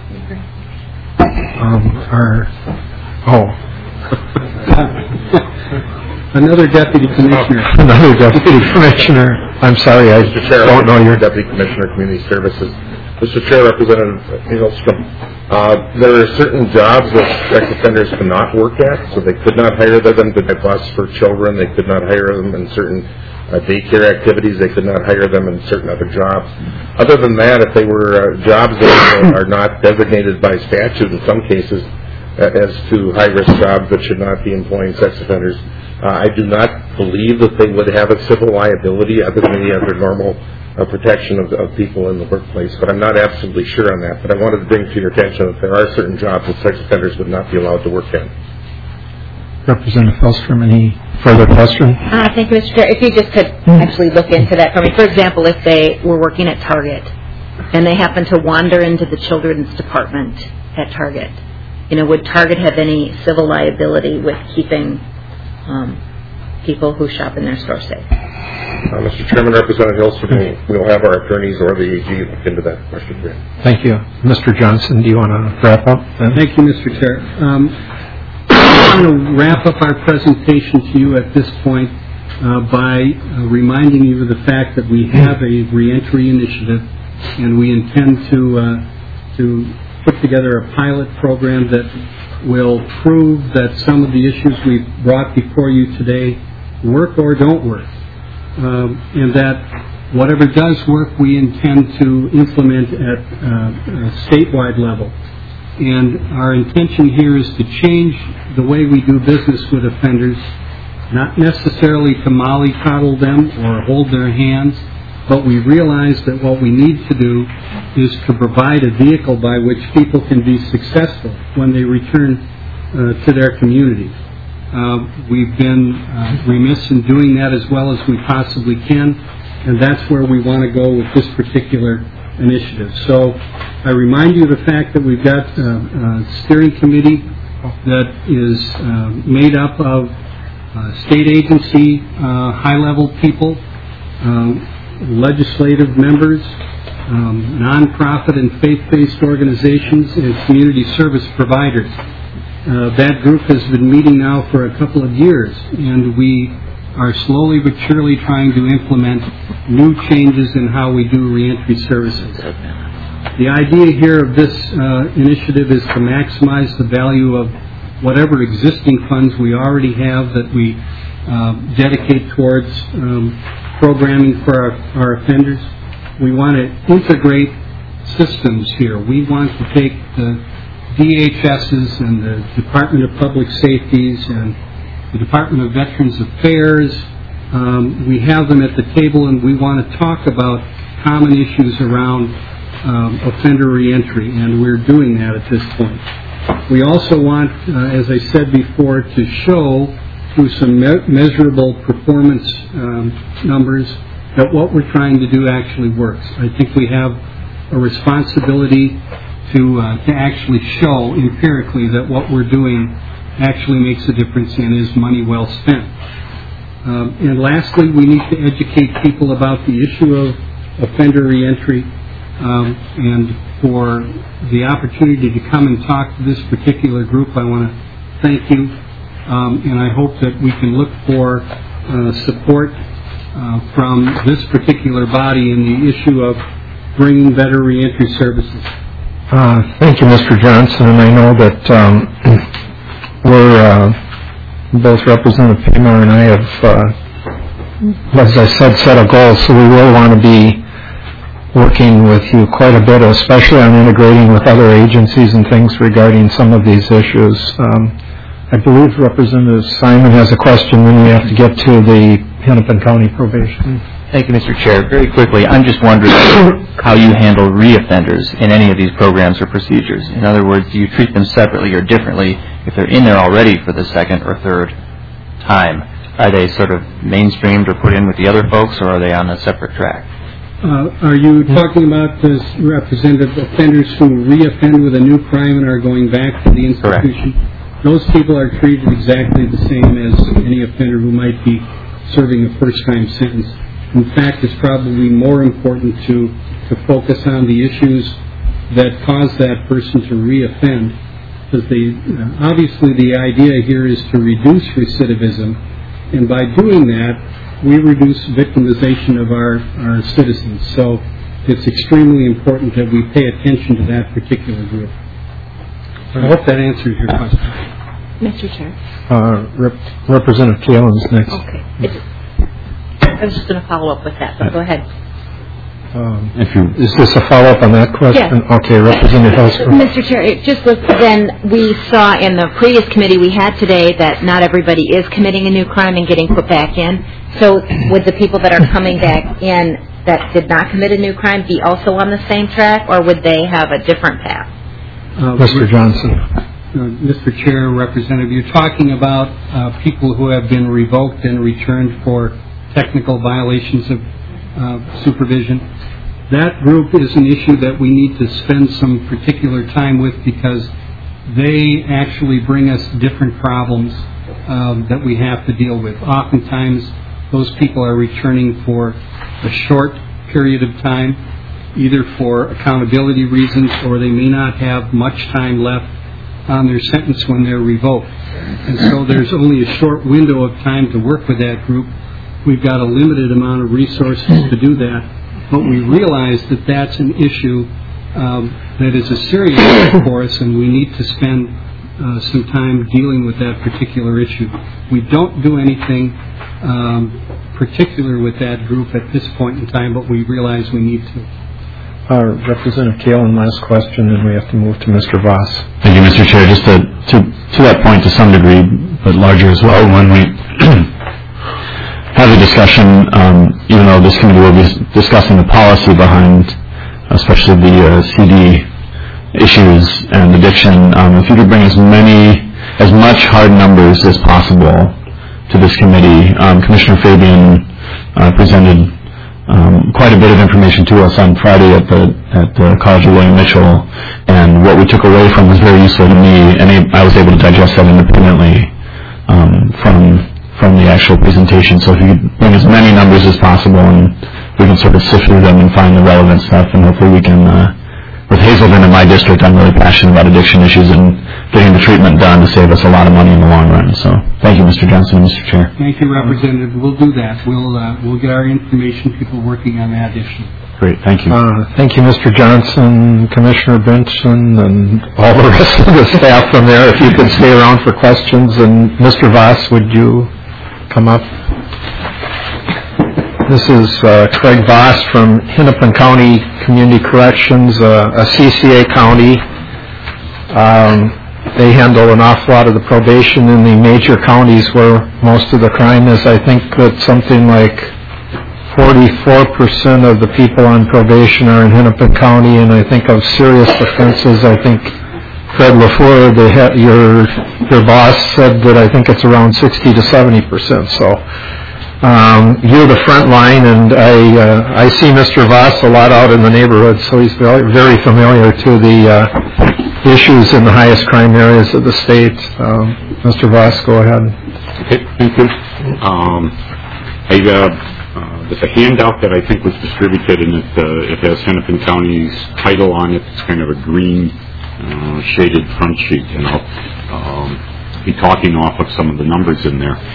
Another deputy commissioner. Another deputy commissioner. I'm sorry, I don't know your Deputy Commissioner, Community Services. Mr. Chair, Representative Hillstrom, there are certain jobs that sex offenders cannot work at, so they could not hire them to bus for children. They could not hire them in certain daycare activities. They could not hire them in certain other jobs. Other than that, if they were jobs that are not designated by statute in some cases as to high-risk jobs that should not be employing sex offenders, I do not believe that they would have a civil liability other than the other normal protection of people in the workplace, but I'm not absolutely sure on that. But I wanted to bring to your attention that there are certain jobs that sex offenders would not be allowed to work in. Representative Hillstrom, any further question? Thank you, Mr. Chair. If you just could actually look into that for me. For example, if they were working at Target and they happen to wander into the children's department at Target, would Target have any civil liability with keeping people who shop in their store safe? Mr. Chairman, Representative Hillstrom, we'll have our attorneys or the AG look into that question. Thank you. Mr. Johnson, do you want to wrap up? Thank you, Mr. Chair. I want to wrap up our presentation to you at this point by reminding you of the fact that we have a reentry initiative, and we intend to put together a pilot program that will prove that some of the issues we've brought before you today work or don't work. And that whatever does work, we intend to implement at a statewide level. And our intention here is to change the way we do business with offenders, not necessarily to mollycoddle them or hold their hands, but we realize that what we need to do is to provide a vehicle by which people can be successful when they return to their communities. We've been remiss in doing that as well as we possibly can, and that's where we want to go with this particular initiative. So I remind you of the fact that we've got a steering committee that is made up of state agency high-level people, legislative members, nonprofit and faith-based organizations, and community service providers. That group has been meeting now for a couple of years, and we are slowly but surely trying to implement new changes in how we do reentry services. The idea here of this initiative is to maximize the value of whatever existing funds we already have that we dedicate towards programming for our offenders. We want to integrate systems here. We want to take the DHSs and the Department of Public Safeties and the Department of Veterans Affairs. We have them at the table, and we want to talk about common issues around offender reentry, and we're doing that at this point. We also want, as I said before, to show through some measurable performance numbers that what we're trying to do actually works. I think we have a responsibility to actually show empirically that what we're doing actually makes a difference and is money well spent. And lastly, we need to educate people about the issue of offender reentry, and for the opportunity to come and talk to this particular group, I want to thank you, and I hope that we can look for support from this particular body in the issue of bringing better reentry services. Thank you, Mr. Johnson, and I know that we're both Representative Pamar and I have, as I said, set a goal, so we will want to be working with you quite a bit, especially on integrating with other agencies and things regarding some of these issues. I believe Representative Simon has a question, then we have to get to the Hennepin County probation. Thank you, Mr. Chair. Very quickly, I'm just wondering how you handle reoffenders in any of these programs or procedures. In other words, do you treat them separately or differently if they're in there already for the second or third time? Are they sort of mainstreamed or put in with the other folks, or are they on a separate track? Are you talking about the representative offenders who reoffend with a new crime and are going back to the institution? Correct. Those people are treated exactly the same as any offender who might be serving a first-time sentence. In fact, it's probably more important to focus on the issues that cause that person to reoffend, because obviously the idea here is to reduce recidivism, and by doing that, we reduce victimization of our citizens. So it's extremely important that we pay attention to that particular group. I hope that answers your question. Mr. Chair. Representative Kalen's next. Okay. I was just going to follow up with that, but go ahead. Is this a follow-up on that question? Yes. Okay, Representative Helsker. Mr. Chair, it just was then we saw in the previous committee we had today that not everybody is committing a new crime and getting put back in. So would the people that are coming back in that did not commit a new crime be also on the same track, or would they have a different path? Mr. Johnson. Mr. Chair, Representative, you're talking about people who have been revoked and returned for technical violations of supervision. That group is an issue that we need to spend some particular time with, because they actually bring us different problems that we have to deal with. Oftentimes, those people are returning for a short period of time, either for accountability reasons, or they may not have much time left on their sentence when they're revoked. And so there's only a short window of time to work with that group. We've got a limited amount of resources to do that, but we realize that that's an issue that is a serious issue for us, and we need to spend some time dealing with that particular issue. We don't do anything particular with that group at this point in time, but we realize we need to. Representative Kalen, last question, and we have to move to Mr. Voss. Thank you, Mr. Chair. Just to that point to some degree, but larger as well, when we have a discussion, even though this committee will be discussing the policy behind especially the CD issues and addiction, if you could bring as much hard numbers as possible to this committee. Commissioner Fabian presented quite a bit of information to us on Friday at the College of William Mitchell, and what we took away from was very useful to me, and I was able to digest that independently from the actual presentation. So if you could bring as many numbers as possible, and we can sort of sift through them and find the relevant stuff, and hopefully we can, with Hazelden in my district, I'm really passionate about addiction issues and getting the treatment done to save us a lot of money in the long run. So thank you, Mr. Johnson and Mr. Chair. Thank you, Representative. We'll do that. We'll get our information, people working on that issue. Great, thank you. Thank you, Mr. Johnson, Commissioner Benson, and all the rest of the staff from there. If you could stay around for questions. And Mr. Voss, would you come up? This is Craig Voss from Hennepin County Community Corrections, a CCA county. They handle an awful lot of the probation in the major counties where most of the crime is. I think that something like 44% of the people on probation are in Hennepin County, and I think of serious offenses, I think Fred LaFleur, your boss, said that I think it's around 60 to 70%. So you're the front line, and I see Mr. Voss a lot out in the neighborhood, so he's very, very familiar to the issues in the highest crime areas of the state. Mr. Voss, go ahead. Okay, thank you. There's a handout that I think was distributed, and it has Hennepin County's title on it. It's kind of a green shaded front sheet, and I'll be talking off of some of the numbers in there.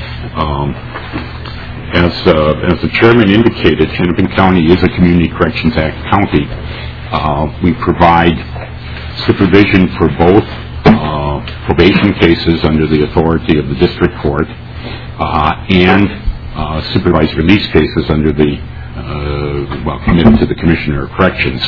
As the chairman indicated, Hennepin County is a Community Corrections Act county. We provide supervision for both probation cases under the authority of the district court and supervised release cases under the committed to the Commissioner of Corrections.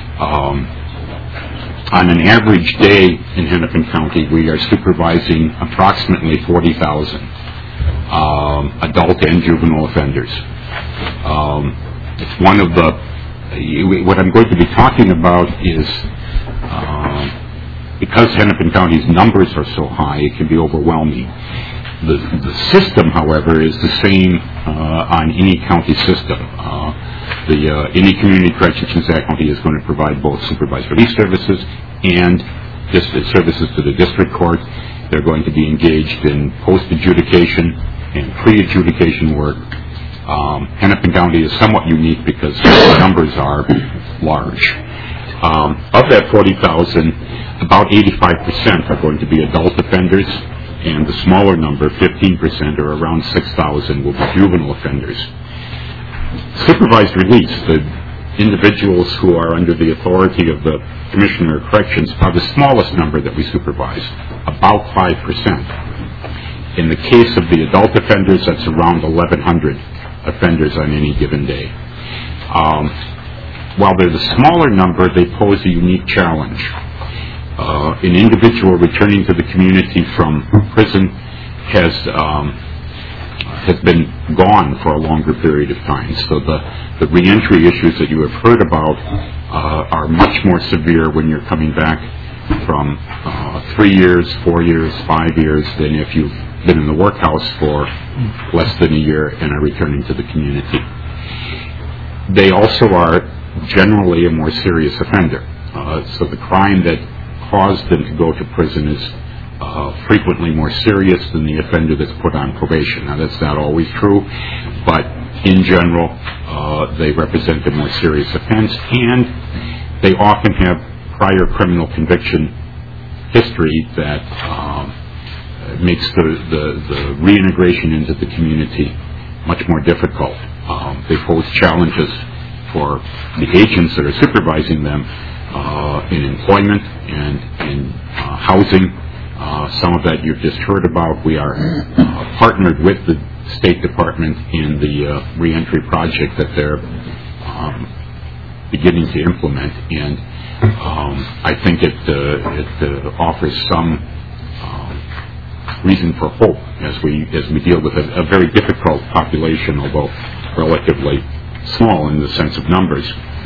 On an average day in Hennepin County, we are supervising approximately 40,000 adult and juvenile offenders. It's one of the, what I'm going to be talking about is, because Hennepin County's numbers are so high, it can be overwhelming. The system, however, is the same on any county system. Any community corrections in that county is going to provide both supervised release services and services to the district court. They're going to be engaged in post-adjudication and pre-adjudication work. Hennepin County is somewhat unique because the numbers are large. Of that 40,000, about 85% are going to be adult offenders, and the smaller number, 15%, or around 6,000, will be juvenile offenders. Supervised release, the individuals who are under the authority of the Commissioner of Corrections, are the smallest number that we supervise, about 5%. In the case of the adult offenders, that's around 1,100 offenders on any given day. While they're the smaller number, they pose a unique challenge. An individual returning to the community from prison has been gone for a longer period of time. So the reentry issues that you have heard about are much more severe when you're coming back from 3 years, 4 years, 5 years than if you've been in the workhouse for less than a year and are returning to the community. They also are generally a more serious offender. So the crime that caused them to go to prison is frequently more serious than the offender that's put on probation. Now, that's not always true, but in general, they represent a more serious offense, and they often have prior criminal conviction history that makes the reintegration into the community much more difficult. They pose challenges for the agents that are supervising them in employment and in housing. Some of that you've just heard about. We are partnered with the State Department in the reentry project that they're beginning to implement, and I think it offers some reason for hope as we deal with a very difficult population, although relatively small in the sense of numbers.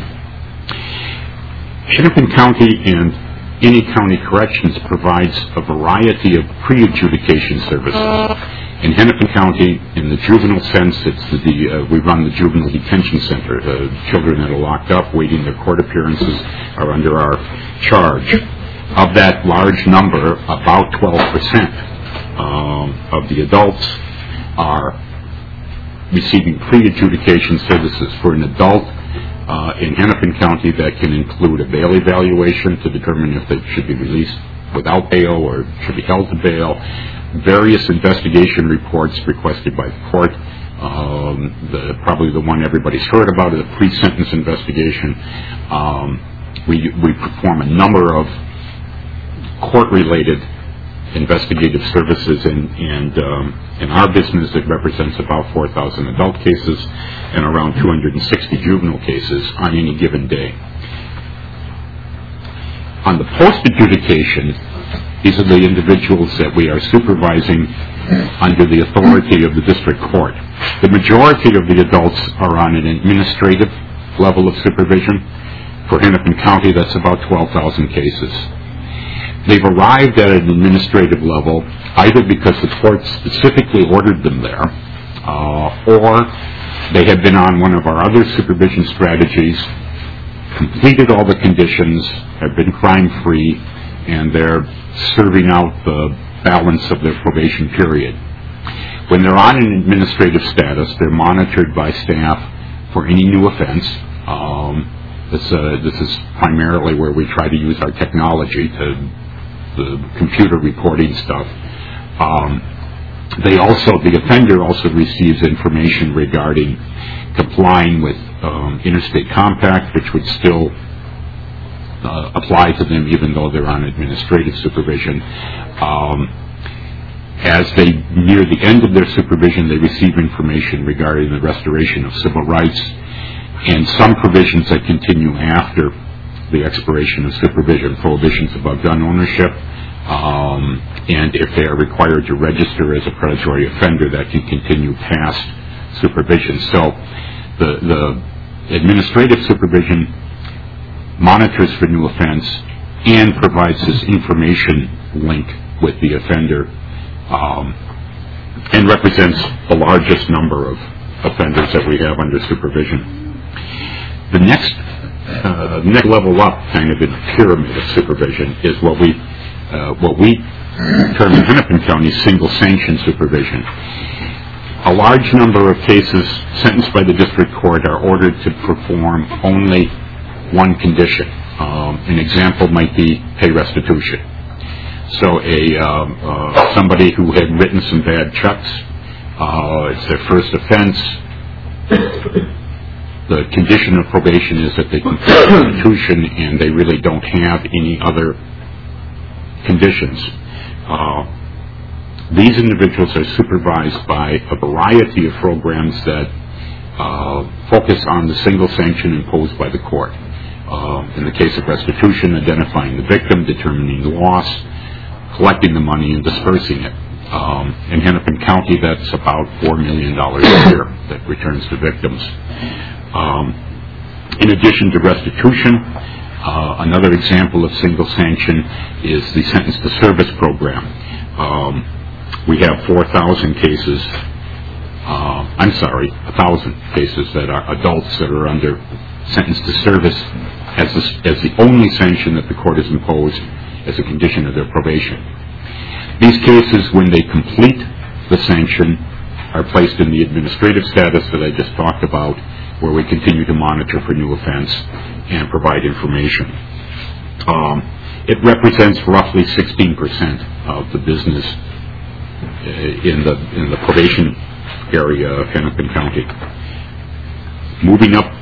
Hennepin County and any county corrections provides a variety of pre-adjudication services. In Hennepin County, in the juvenile sense, we run the juvenile detention center. Children that are locked up, waiting their court appearances, are under our charge. Of that large number, about 12% of the adults are receiving pre-adjudication services. For an adult in Hennepin County, that can include a bail evaluation to determine if they should be released without bail or should be held to bail, various investigation reports requested by the court. Probably the one everybody's heard about is a pre-sentence investigation. We perform a number of court-related investigative services, and in our business it represents about 4,000 adult cases and around 260 juvenile cases on any given day. On the post-adjudication, these are the individuals that we are supervising under the authority of the district court. The majority of the adults are on an administrative level of supervision. For Hennepin County, that's about 12,000 cases. They've arrived at an administrative level either because the court specifically ordered them there, or they have been on one of our other supervision strategies, completed all the conditions, have been crime-free, and they're serving out the balance of their probation period. When they're on an administrative status, they're monitored by staff for any new offense. This is primarily where we try to use our technology to the computer reporting stuff. The offender also receives information regarding complying with interstate compact, which would still apply to them even though they're on administrative supervision. As they near the end of their supervision, they receive information regarding the restoration of civil rights and some provisions that continue after the expiration of supervision, prohibitions about gun ownership, and if they are required to register as a predatory offender, that can continue past supervision. So the administrative supervision monitors for new offense and provides this information link with the offender and represents the largest number of offenders that we have under supervision. The next level up, kind of in a pyramid of supervision, is what we term in Hennepin County single sanction supervision. A large number of cases sentenced by the district court are ordered to perform only one condition. An example might be pay restitution. So somebody who had written some bad checks, it's their first offense. The condition of probation is that they can pay restitution, and they really don't have any other conditions. These individuals are supervised by a variety of programs that focus on the single sanction imposed by the court. In the case of restitution, identifying the victim, determining the loss, collecting the money, and dispersing it. In Hennepin County, that's about $4 million a year that returns to victims. In addition to restitution, another example of single sanction is the sentence to service program. We have 4,000 cases, 1,000 cases that are adults that are under sentence to service as the only sanction that the court has imposed as a condition of their probation. These cases, when they complete the sanction, are placed in the administrative status that I just talked about, where we continue to monitor for new offense and provide information. It represents roughly 16% of the business in the probation area of Hennepin County. Moving up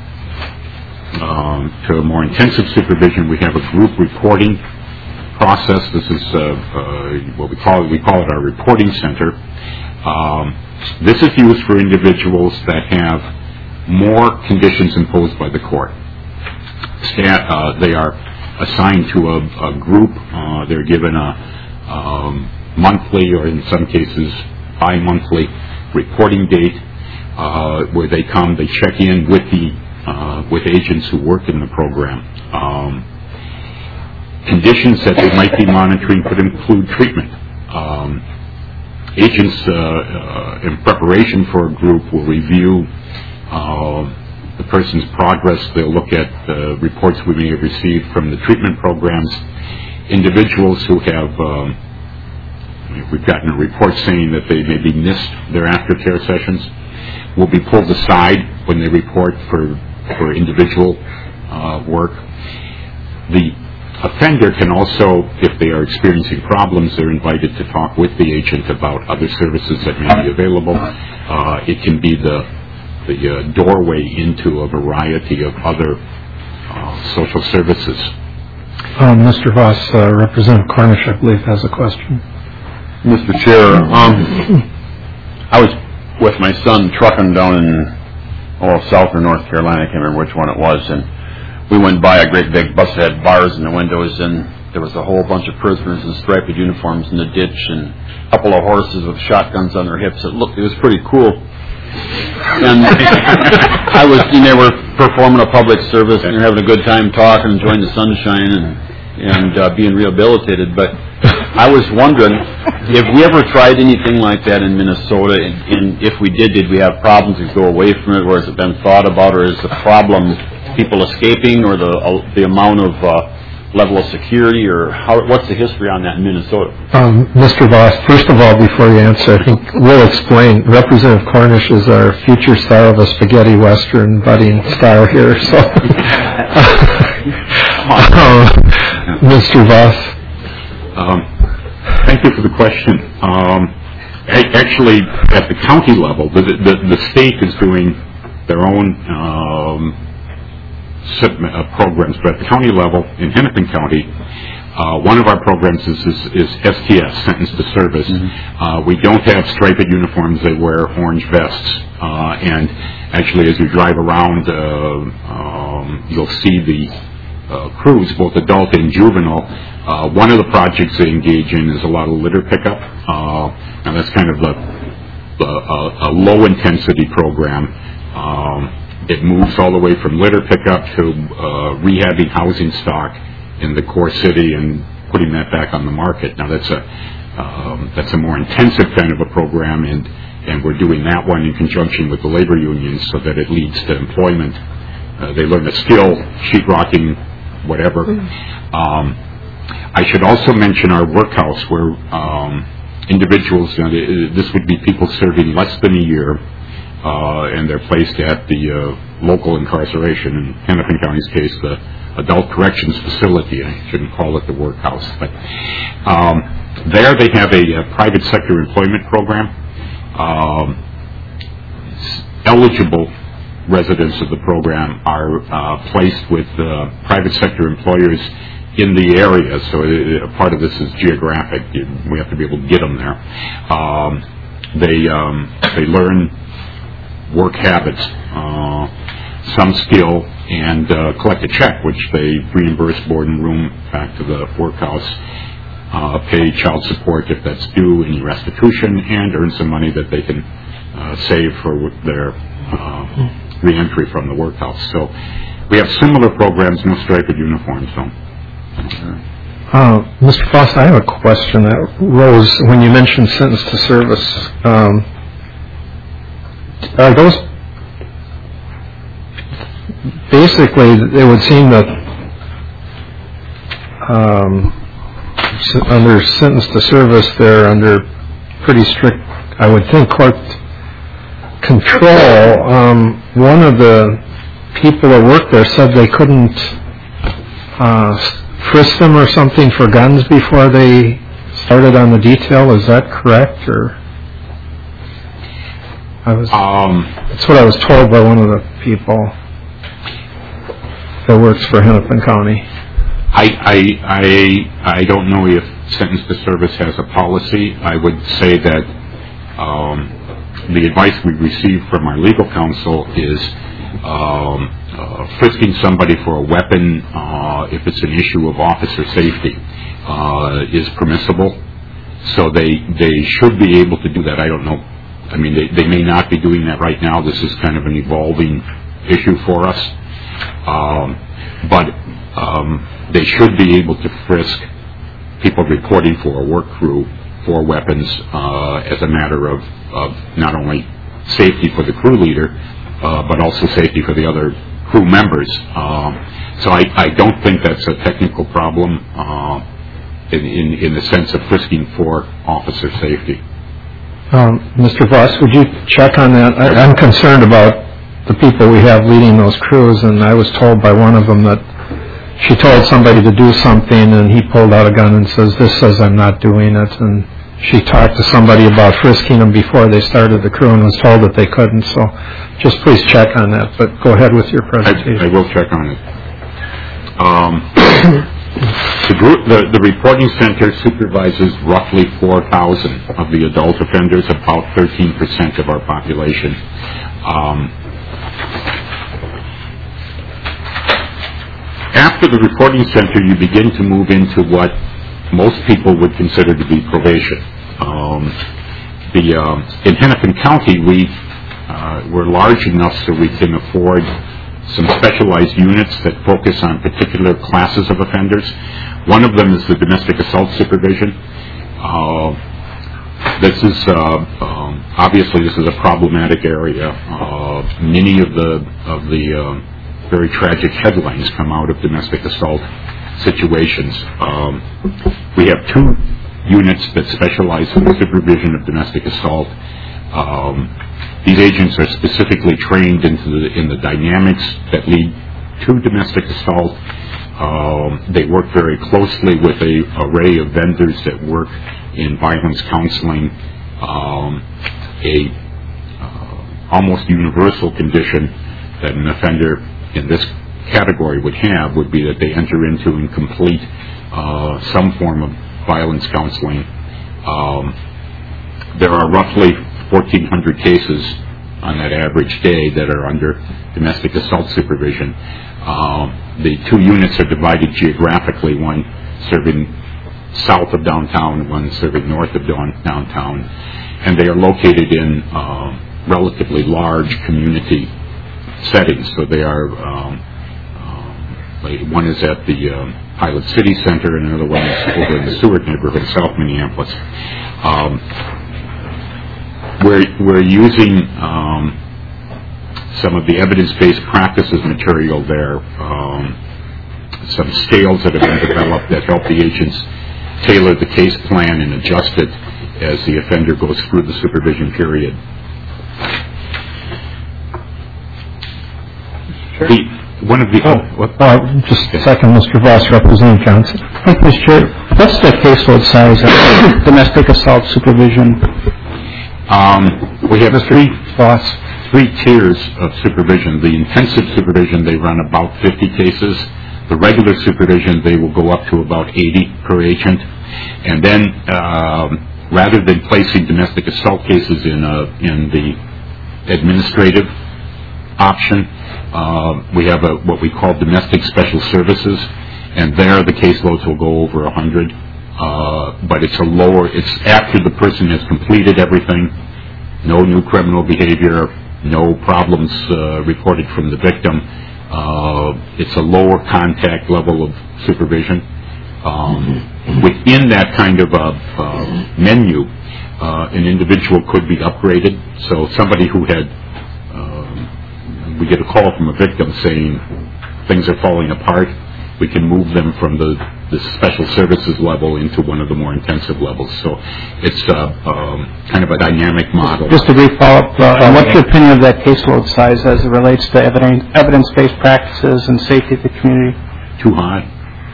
to a more intensive supervision, we have a group reporting process. This is what we call it our reporting center. This is used for individuals that have more conditions imposed by the court. They are assigned to a group. They're given a monthly, or in some cases bi-monthly, reporting date where they come. They check in with agents who work in the program. Conditions that they might be monitoring could include treatment. Agents in preparation for a group will review the person's progress. They'll look at the reports we may have received from the treatment programs. Individuals who have, we've gotten a report saying that they maybe missed their aftercare sessions, will be pulled aside when they report for individual work. The offender can also, if they are experiencing problems, they're invited to talk with the agent about other services that may be available. It can be the doorway into a variety of other social services. Mr. Voss, Representative Cornish, I believe, has a question. Mr. Chair, I was with my son trucking down in South or North Carolina, I can't remember which one it was, and we went by a great big bus that had bars in the windows, and there was a whole bunch of prisoners in striped uniforms in the ditch, and a couple of horses with shotguns on their hips. It was pretty cool. And I was, they were performing a public service, and they're having a good time talking, enjoying the sunshine, and being rehabilitated. But I was wondering, if we ever tried anything like that in Minnesota, and if we did we have problems to go away from it, or has it been thought about, or is the problem people escaping, or the amount of level of security, or what's the history on that in Minnesota? Mr. Voss, first of all, before you answer, I think we'll explain. Representative Cornish is our future star of a spaghetti western budding star here. So, Mr. Voss. Thank you for the question. Actually, at the county level, the state is doing their own programs, but at the county level, in Hennepin County, one of our programs is STS, Sentence to Service. Mm-hmm. We don't have striped uniforms. They wear orange vests. And actually, as you drive around, you'll see the crews, both adult and juvenile. One of the projects they engage in is a lot of litter pickup. And that's kind of a low-intensity program. It moves all the way from litter pickup to rehabbing housing stock in the core city and putting that back on the market. Now, that's that's a more intensive kind of a program, and we're doing that one in conjunction with the labor unions so that it leads to employment. They learn a skill, sheetrocking, whatever. I should also mention our workhouse where individuals, this would be people serving less than a year, and they're placed at the local incarceration, in Hennepin County's case, the Adult Corrections Facility. I shouldn't call it the workhouse. But there they have a private sector employment program. Eligible residents of the program are placed with private sector employers in the area, so part of this is geographic. We have to be able to get them there. They learn work habits, some skill, and collect a check, which they reimburse board and room back to the workhouse, pay child support if that's due, any restitution, and earn some money that they can save for their reentry from the workhouse. So we have similar programs, no striped uniforms, though. Mr. Foss, I have a question that rose when you mentioned sentence to service. Are those basically? It would seem that under sentence to service, they're under pretty strict, I would think, court control. One of the people that worked there said they couldn't frisk them or something for guns before they started on the detail. Is that correct? Or that's what I was told by one of the people that works for Hennepin County. I don't know if sentence to service has a policy. I would say that the advice we receive from our legal counsel is frisking somebody for a weapon, if it's an issue of officer safety, is permissible. So they should be able to do that. I don't know. I mean, they may not be doing that right now. This is kind of an evolving issue for us. But they should be able to frisk people reporting for a work crew for weapons as a matter of not only safety for the crew leader, but also safety for the other crew members. So I don't think that's a technical problem in the sense of frisking for officer safety. Mr. Voss, would you check on that? I'm concerned about the people we have leading those crews, and I was told by one of them that she told somebody to do something, and he pulled out a gun and says, "This says I'm not doing it." And she talked to somebody about frisking them before they started the crew and was told that they couldn't. So just please check on that, but go ahead with your presentation. I will check on it. The reporting center supervises roughly 4,000 of the adult offenders, about 13% of our population. After the reporting center, you begin to move into what most people would consider to be probation. In Hennepin County, we're large enough so we can afford some specialized units that focus on particular classes of offenders. One of them is the domestic assault supervision. This is obviously this is a problematic area. Many of the very tragic headlines come out of domestic assault situations. We have 2 units that specialize in the supervision of domestic assault. These agents are specifically trained in the dynamics that lead to domestic assault. They work very closely with an array of vendors that work in violence counseling. Almost universal condition that an offender in this category would have would be that they enter into and complete some form of violence counseling. There are roughly 1,400 cases on that average day that are under domestic assault supervision. The 2 units are divided geographically, one serving south of downtown, one serving north of downtown, and they are located in relatively large community settings. So they are, one is at the Pilot City Center, and another one is over in the Seward neighborhood, South Minneapolis. We're using some of the evidence-based practices material there, some scales that have been developed that help the agents tailor the case plan and adjust it as the offender goes through the supervision period. Just a second, Mr. Voss, Representative Johnson. Thank you, Mr. Chair. What's the caseload size of domestic assault supervision? We have three tiers of supervision. The intensive supervision, they run about 50 cases. The regular supervision, they will go up to about 80 per agent. And then, rather than placing domestic assault cases in the administrative option, we have what we call domestic special services, and there the caseloads will go over 100. But it's after the person has completed everything, no new criminal behavior, no problems reported from the victim. It's a lower contact level of supervision. Within that kind of a menu, an individual could be upgraded. So somebody who had, we get a call from a victim saying things are falling apart, we can move them from the special services level into one of the more intensive levels. So it's kind of a dynamic model. Just a brief follow-up. What's your opinion of that caseload size as it relates to evidence-based practices and safety of the community? Too high.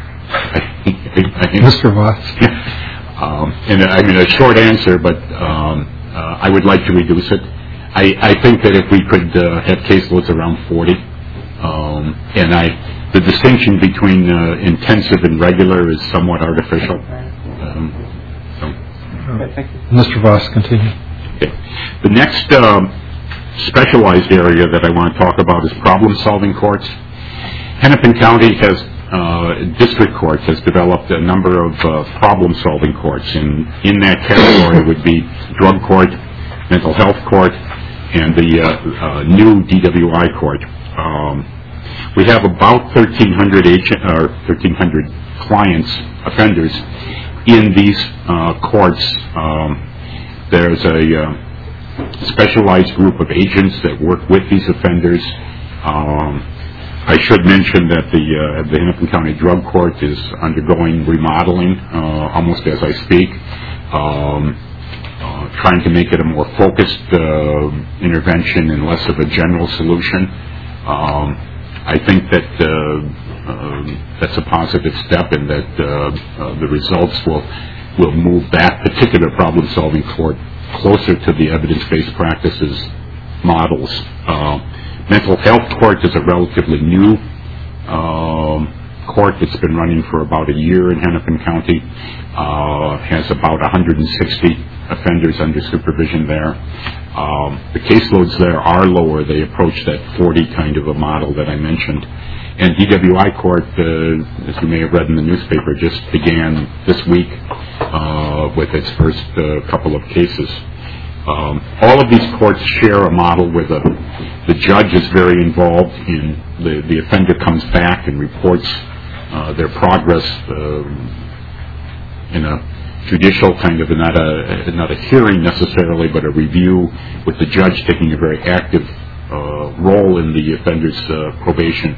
Mr. Voss. And I mean, a short answer, but I would like to reduce it. I think that if we could have caseloads around 40, and the distinction between intensive and regular is somewhat artificial. Mr. Voss, continue. Okay. The next specialized area that I want to talk about is problem-solving courts. Hennepin County District Court has developed a number of problem-solving courts. In that category would be drug court, mental health court, and the new DWI court. We have about 1,300 clients, offenders, in these courts. There's a specialized group of agents that work with these offenders. I should mention that the Hennepin County Drug Court is undergoing remodeling almost as I speak, trying to make it a more focused intervention and less of a general solution. I think that that's a positive step, and that the results will move that particular problem-solving court closer to the evidence-based practices models. Mental health court is a relatively new court that's been running for about a year in Hennepin County. Has about 160 offenders under supervision there. The caseloads there are lower. They approach that 40 kind of a model that I mentioned. And DWI court, as you may have read in the newspaper, just began this week with its first couple of cases. All of these courts share a model where the judge is very involved in the offender comes back and reports their progress in a judicial kind of, not a hearing necessarily, but a review, with the judge taking a very active role in the offender's probation.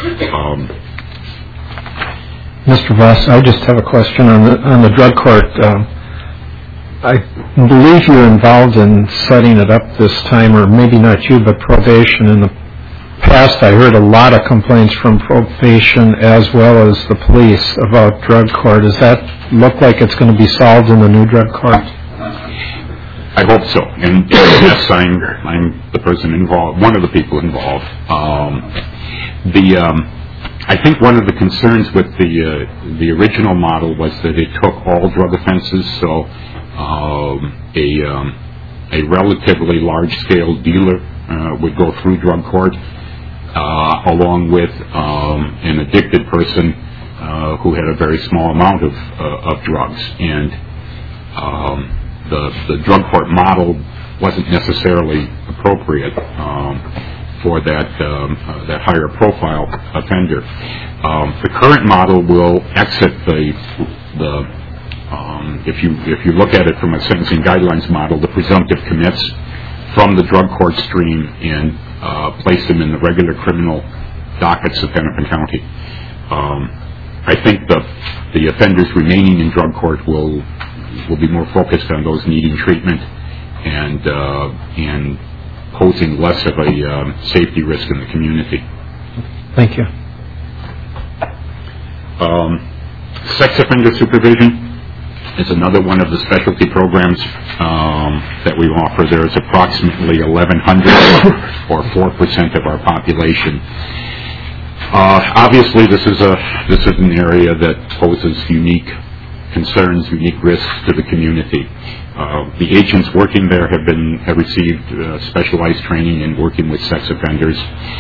Mr. Voss, I just have a question on the drug court. I believe you're involved in setting it up this time, or maybe not you, but probation. In the past, I heard a lot of complaints from probation as well as the police about drug court. Does that look like it's going to be solved in the new drug court? I hope so. And yes, I'm the person involved, one of the people involved. I think one of the concerns with the original model was that it took all drug offenses, so a relatively large-scale dealer would go through drug court, along with an addicted person who had a very small amount of drugs. And the drug court model wasn't necessarily appropriate for that higher profile offender. The current model will exit if you look at it from a sentencing guidelines model, the presumptive commits from the drug court stream and place them in the regular criminal dockets of Hennepin County. I think the offenders remaining in drug court will be more focused on those needing treatment and posing less of a safety risk in the community. Thank you. Sex offender supervision is another one of the specialty programs that we offer. There is approximately 1,100 or 4% of our population. Obviously, this is an area that poses unique concerns, unique risks to the community. The agents working there have received specialized training in working with sex offenders.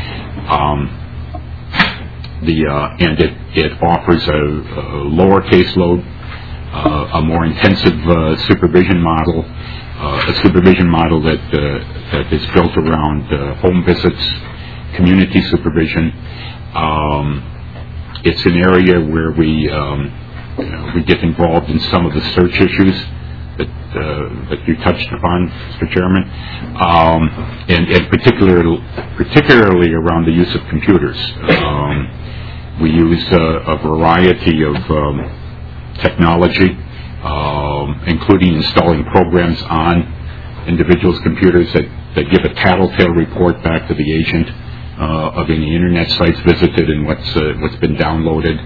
And it offers a lower caseload, a more intensive supervision model, a supervision model that is built around home visits, community supervision. It's an area where we get involved in some of the search issues that you touched upon, Mr. Chairman, and particularly around the use of computers. We use a variety of technology, including installing programs on individuals' computers that give a tattletale report back to the agent of any internet sites visited and what's been downloaded.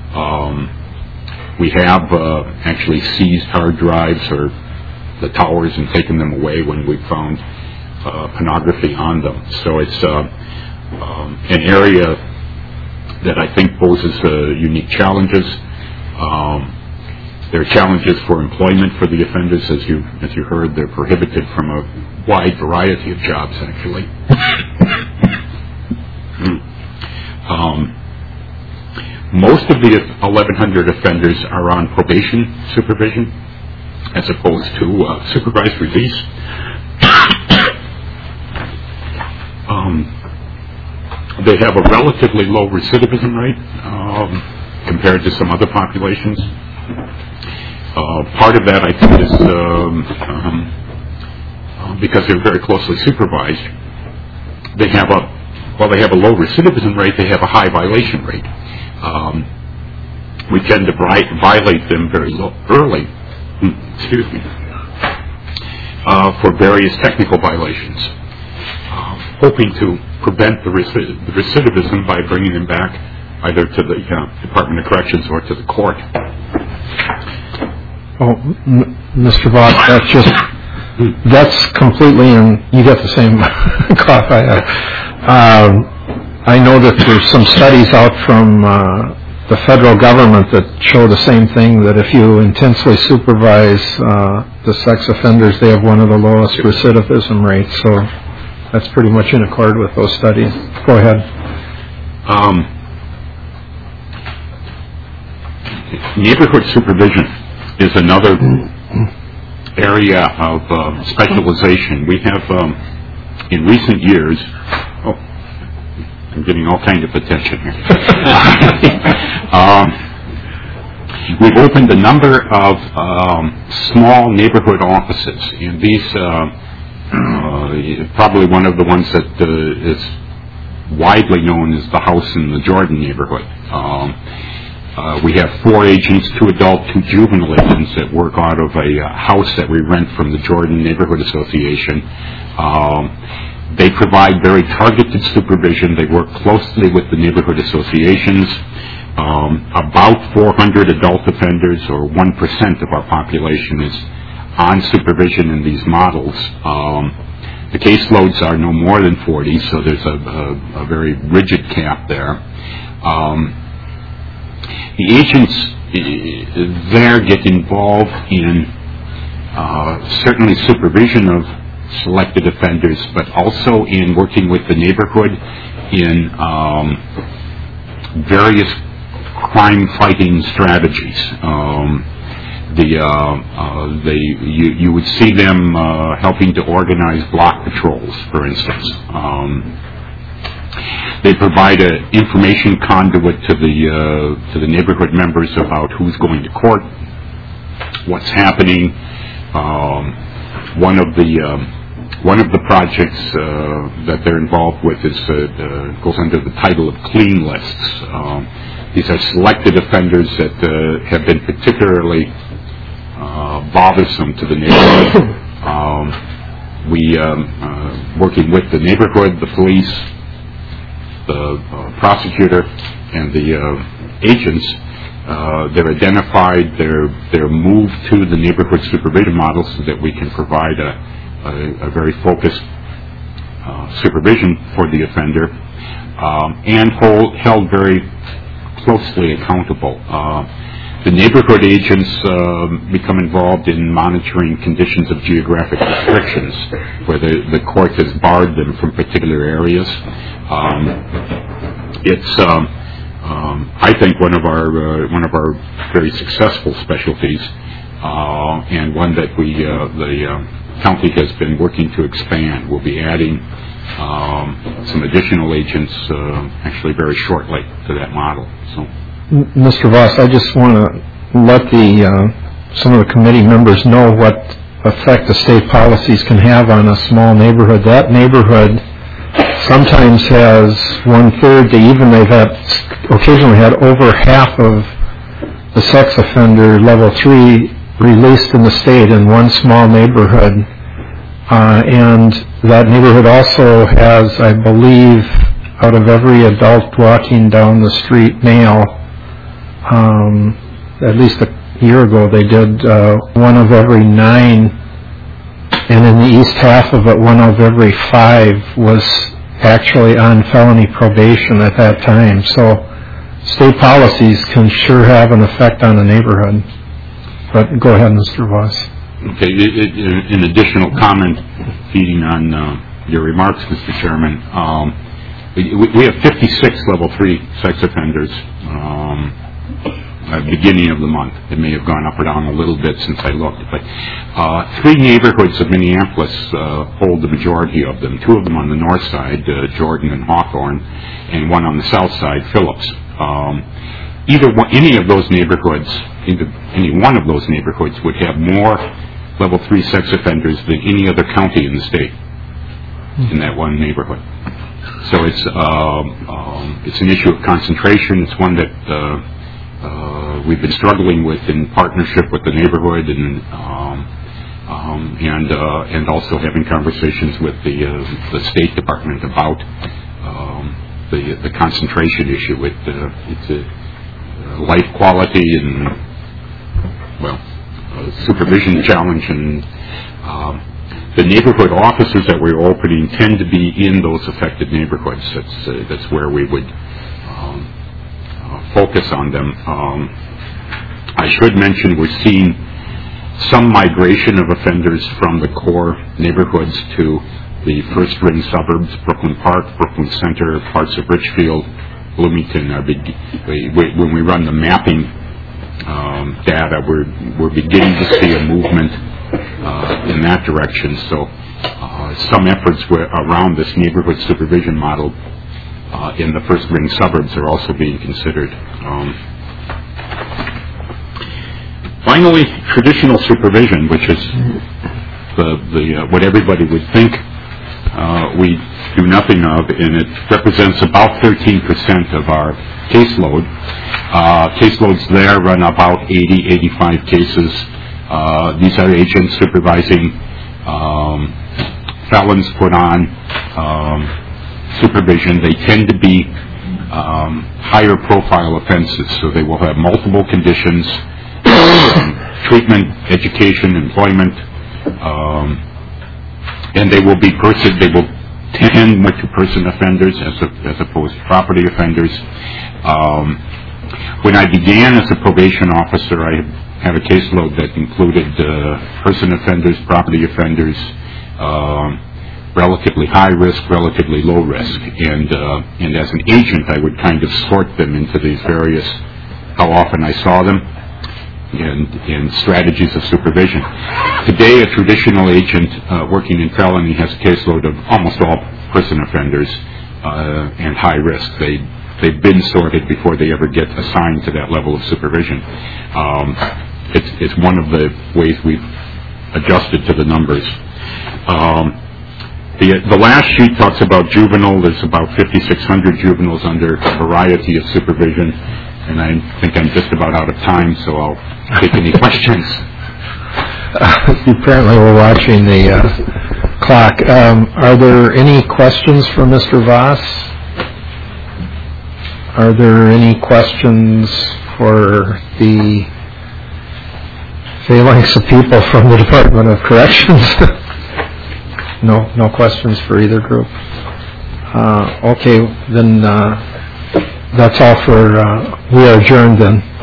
We have actually seized hard drives or the towers and taken them away when we found pornography on them. So it's an area that I think poses unique challenges. There are challenges for employment for the offenders. As you heard, they're prohibited from a wide variety of jobs, actually. Most of the 1,100 offenders are on probation supervision as opposed to supervised release. They have a relatively low recidivism rate compared to some other populations. Part of that, I think, is because they're very closely supervised. While they have a low recidivism rate, they have a high violation rate. We tend to violate them very early, for various technical violations, hoping to prevent the recidivism by bringing them back either to the Department of Corrections or to the court. Oh, Mr. Voss, that's completely, and you got the same cough I have. I know that there's some studies out from the federal government that show the same thing, that if you intensely supervise the sex offenders, they have one of the lowest recidivism rates. So that's pretty much in accord with those studies. Go ahead. Neighborhood supervision is another area of specialization. We have, in recent years, I'm getting all kinds of attention here. We've opened a number of small neighborhood offices, and these, probably one of the ones that is widely known as the house in the Jordan neighborhood. We have 4 agents, 2 adult, 2 juvenile agents that work out of a house that we rent from the Jordan Neighborhood Association. They provide very targeted supervision. They work closely with the neighborhood associations. About 400 adult offenders, or 1% of our population, is on supervision in these models. The caseloads are no more than 40, so there's a very rigid cap there. The agents there get involved in certainly supervision of selected offenders, but also in working with the neighborhood in various crime-fighting strategies. You would see them helping to organize block patrols, for instance. They provide an information conduit to the neighborhood members about who's going to court, what's happening. One of the projects that they're involved with goes under the title of Clean Lists. These are selected offenders that have been particularly bothersome to the neighborhood. Working with the neighborhood, the police, the prosecutor, and the agents, they're identified, they're moved to the neighborhood supervision model so that we can provide a very focused supervision for the offender, and held very closely accountable. The neighborhood agents become involved in monitoring conditions of geographic restrictions, where the court has barred them from particular areas. It's, I think, one of our very successful specialties, and one that the county has been working to expand. We'll be adding some additional agents, actually very shortly, to that model. So. Mr. Voss, I just want to let some of the committee members know what effect the state policies can have on a small neighborhood. That neighborhood sometimes has 1/3 to even occasionally had over half of the sex offender level 3 released in the state in one small neighborhood. And that neighborhood also has, I believe, out of every adult walking down the street male, at least a year ago they did 1 of every 9, and in the east half of it 1 of every 5 was actually on felony probation at that time. So state policies can sure have an effect on a neighborhood. But go ahead, Mr. Voss. Okay, an additional comment feeding on your remarks, Mr. Chairman. We have 56 level 3 sex offenders at the beginning of the month. It may have gone up or down a little bit since I looked, but 3 neighborhoods of Minneapolis hold the majority of them. 2 of them on the north side, Jordan and Hawthorne, and 1 on the south side, Phillips. Any of those neighborhoods, any one of those neighborhoods would have more level 3 sex offenders than any other county in the state in that one neighborhood. So it's an issue of concentration. It's one that we've been struggling with in partnership with the neighborhood, and also having conversations with the State Department about the concentration issue. It's a life quality and supervision challenge, and the neighborhood offices that we're opening tend to be in those affected neighborhoods. That's where we would focus on them. I should mention we're seeing some migration of offenders from the core neighborhoods to the first ring suburbs, Brooklyn Park, Brooklyn Center, parts of Richfield, Bloomington. When we run the mapping data, we're beginning to see a movement in that direction. So some efforts around this neighborhood supervision model in the first ring suburbs are also being considered. Finally, traditional supervision, which is what everybody would think we do nothing of, and it represents about 13% of our caseload. Caseloads there run about 80, 85 cases. These are agents supervising felons put on supervision. They tend to be higher profile offenses, so they will have multiple conditions, treatment, education, employment, and they will tend more to person offenders as opposed to property offenders. When I began as a probation officer, I had a caseload that included person offenders, property offenders, relatively high risk, relatively low risk, and as an agent, I would kind of sort them into these various, how often I saw them, and strategies of supervision. Today, a traditional agent working in felony has a caseload of almost all person offenders, and high risk. They've been sorted before they ever get assigned to that level of supervision. It's one of the ways we've adjusted to the numbers. The last sheet talks about juvenile. There's about 5,600 juveniles under a variety of supervision, and I think I'm just about out of time, so I'll take any questions. Apparently we're watching the clock. Are there any questions for Mr. Voss? Are there any questions for the phalanx of people from the Department of Corrections? No questions for either group. Okay, then that's all for. We are adjourned then.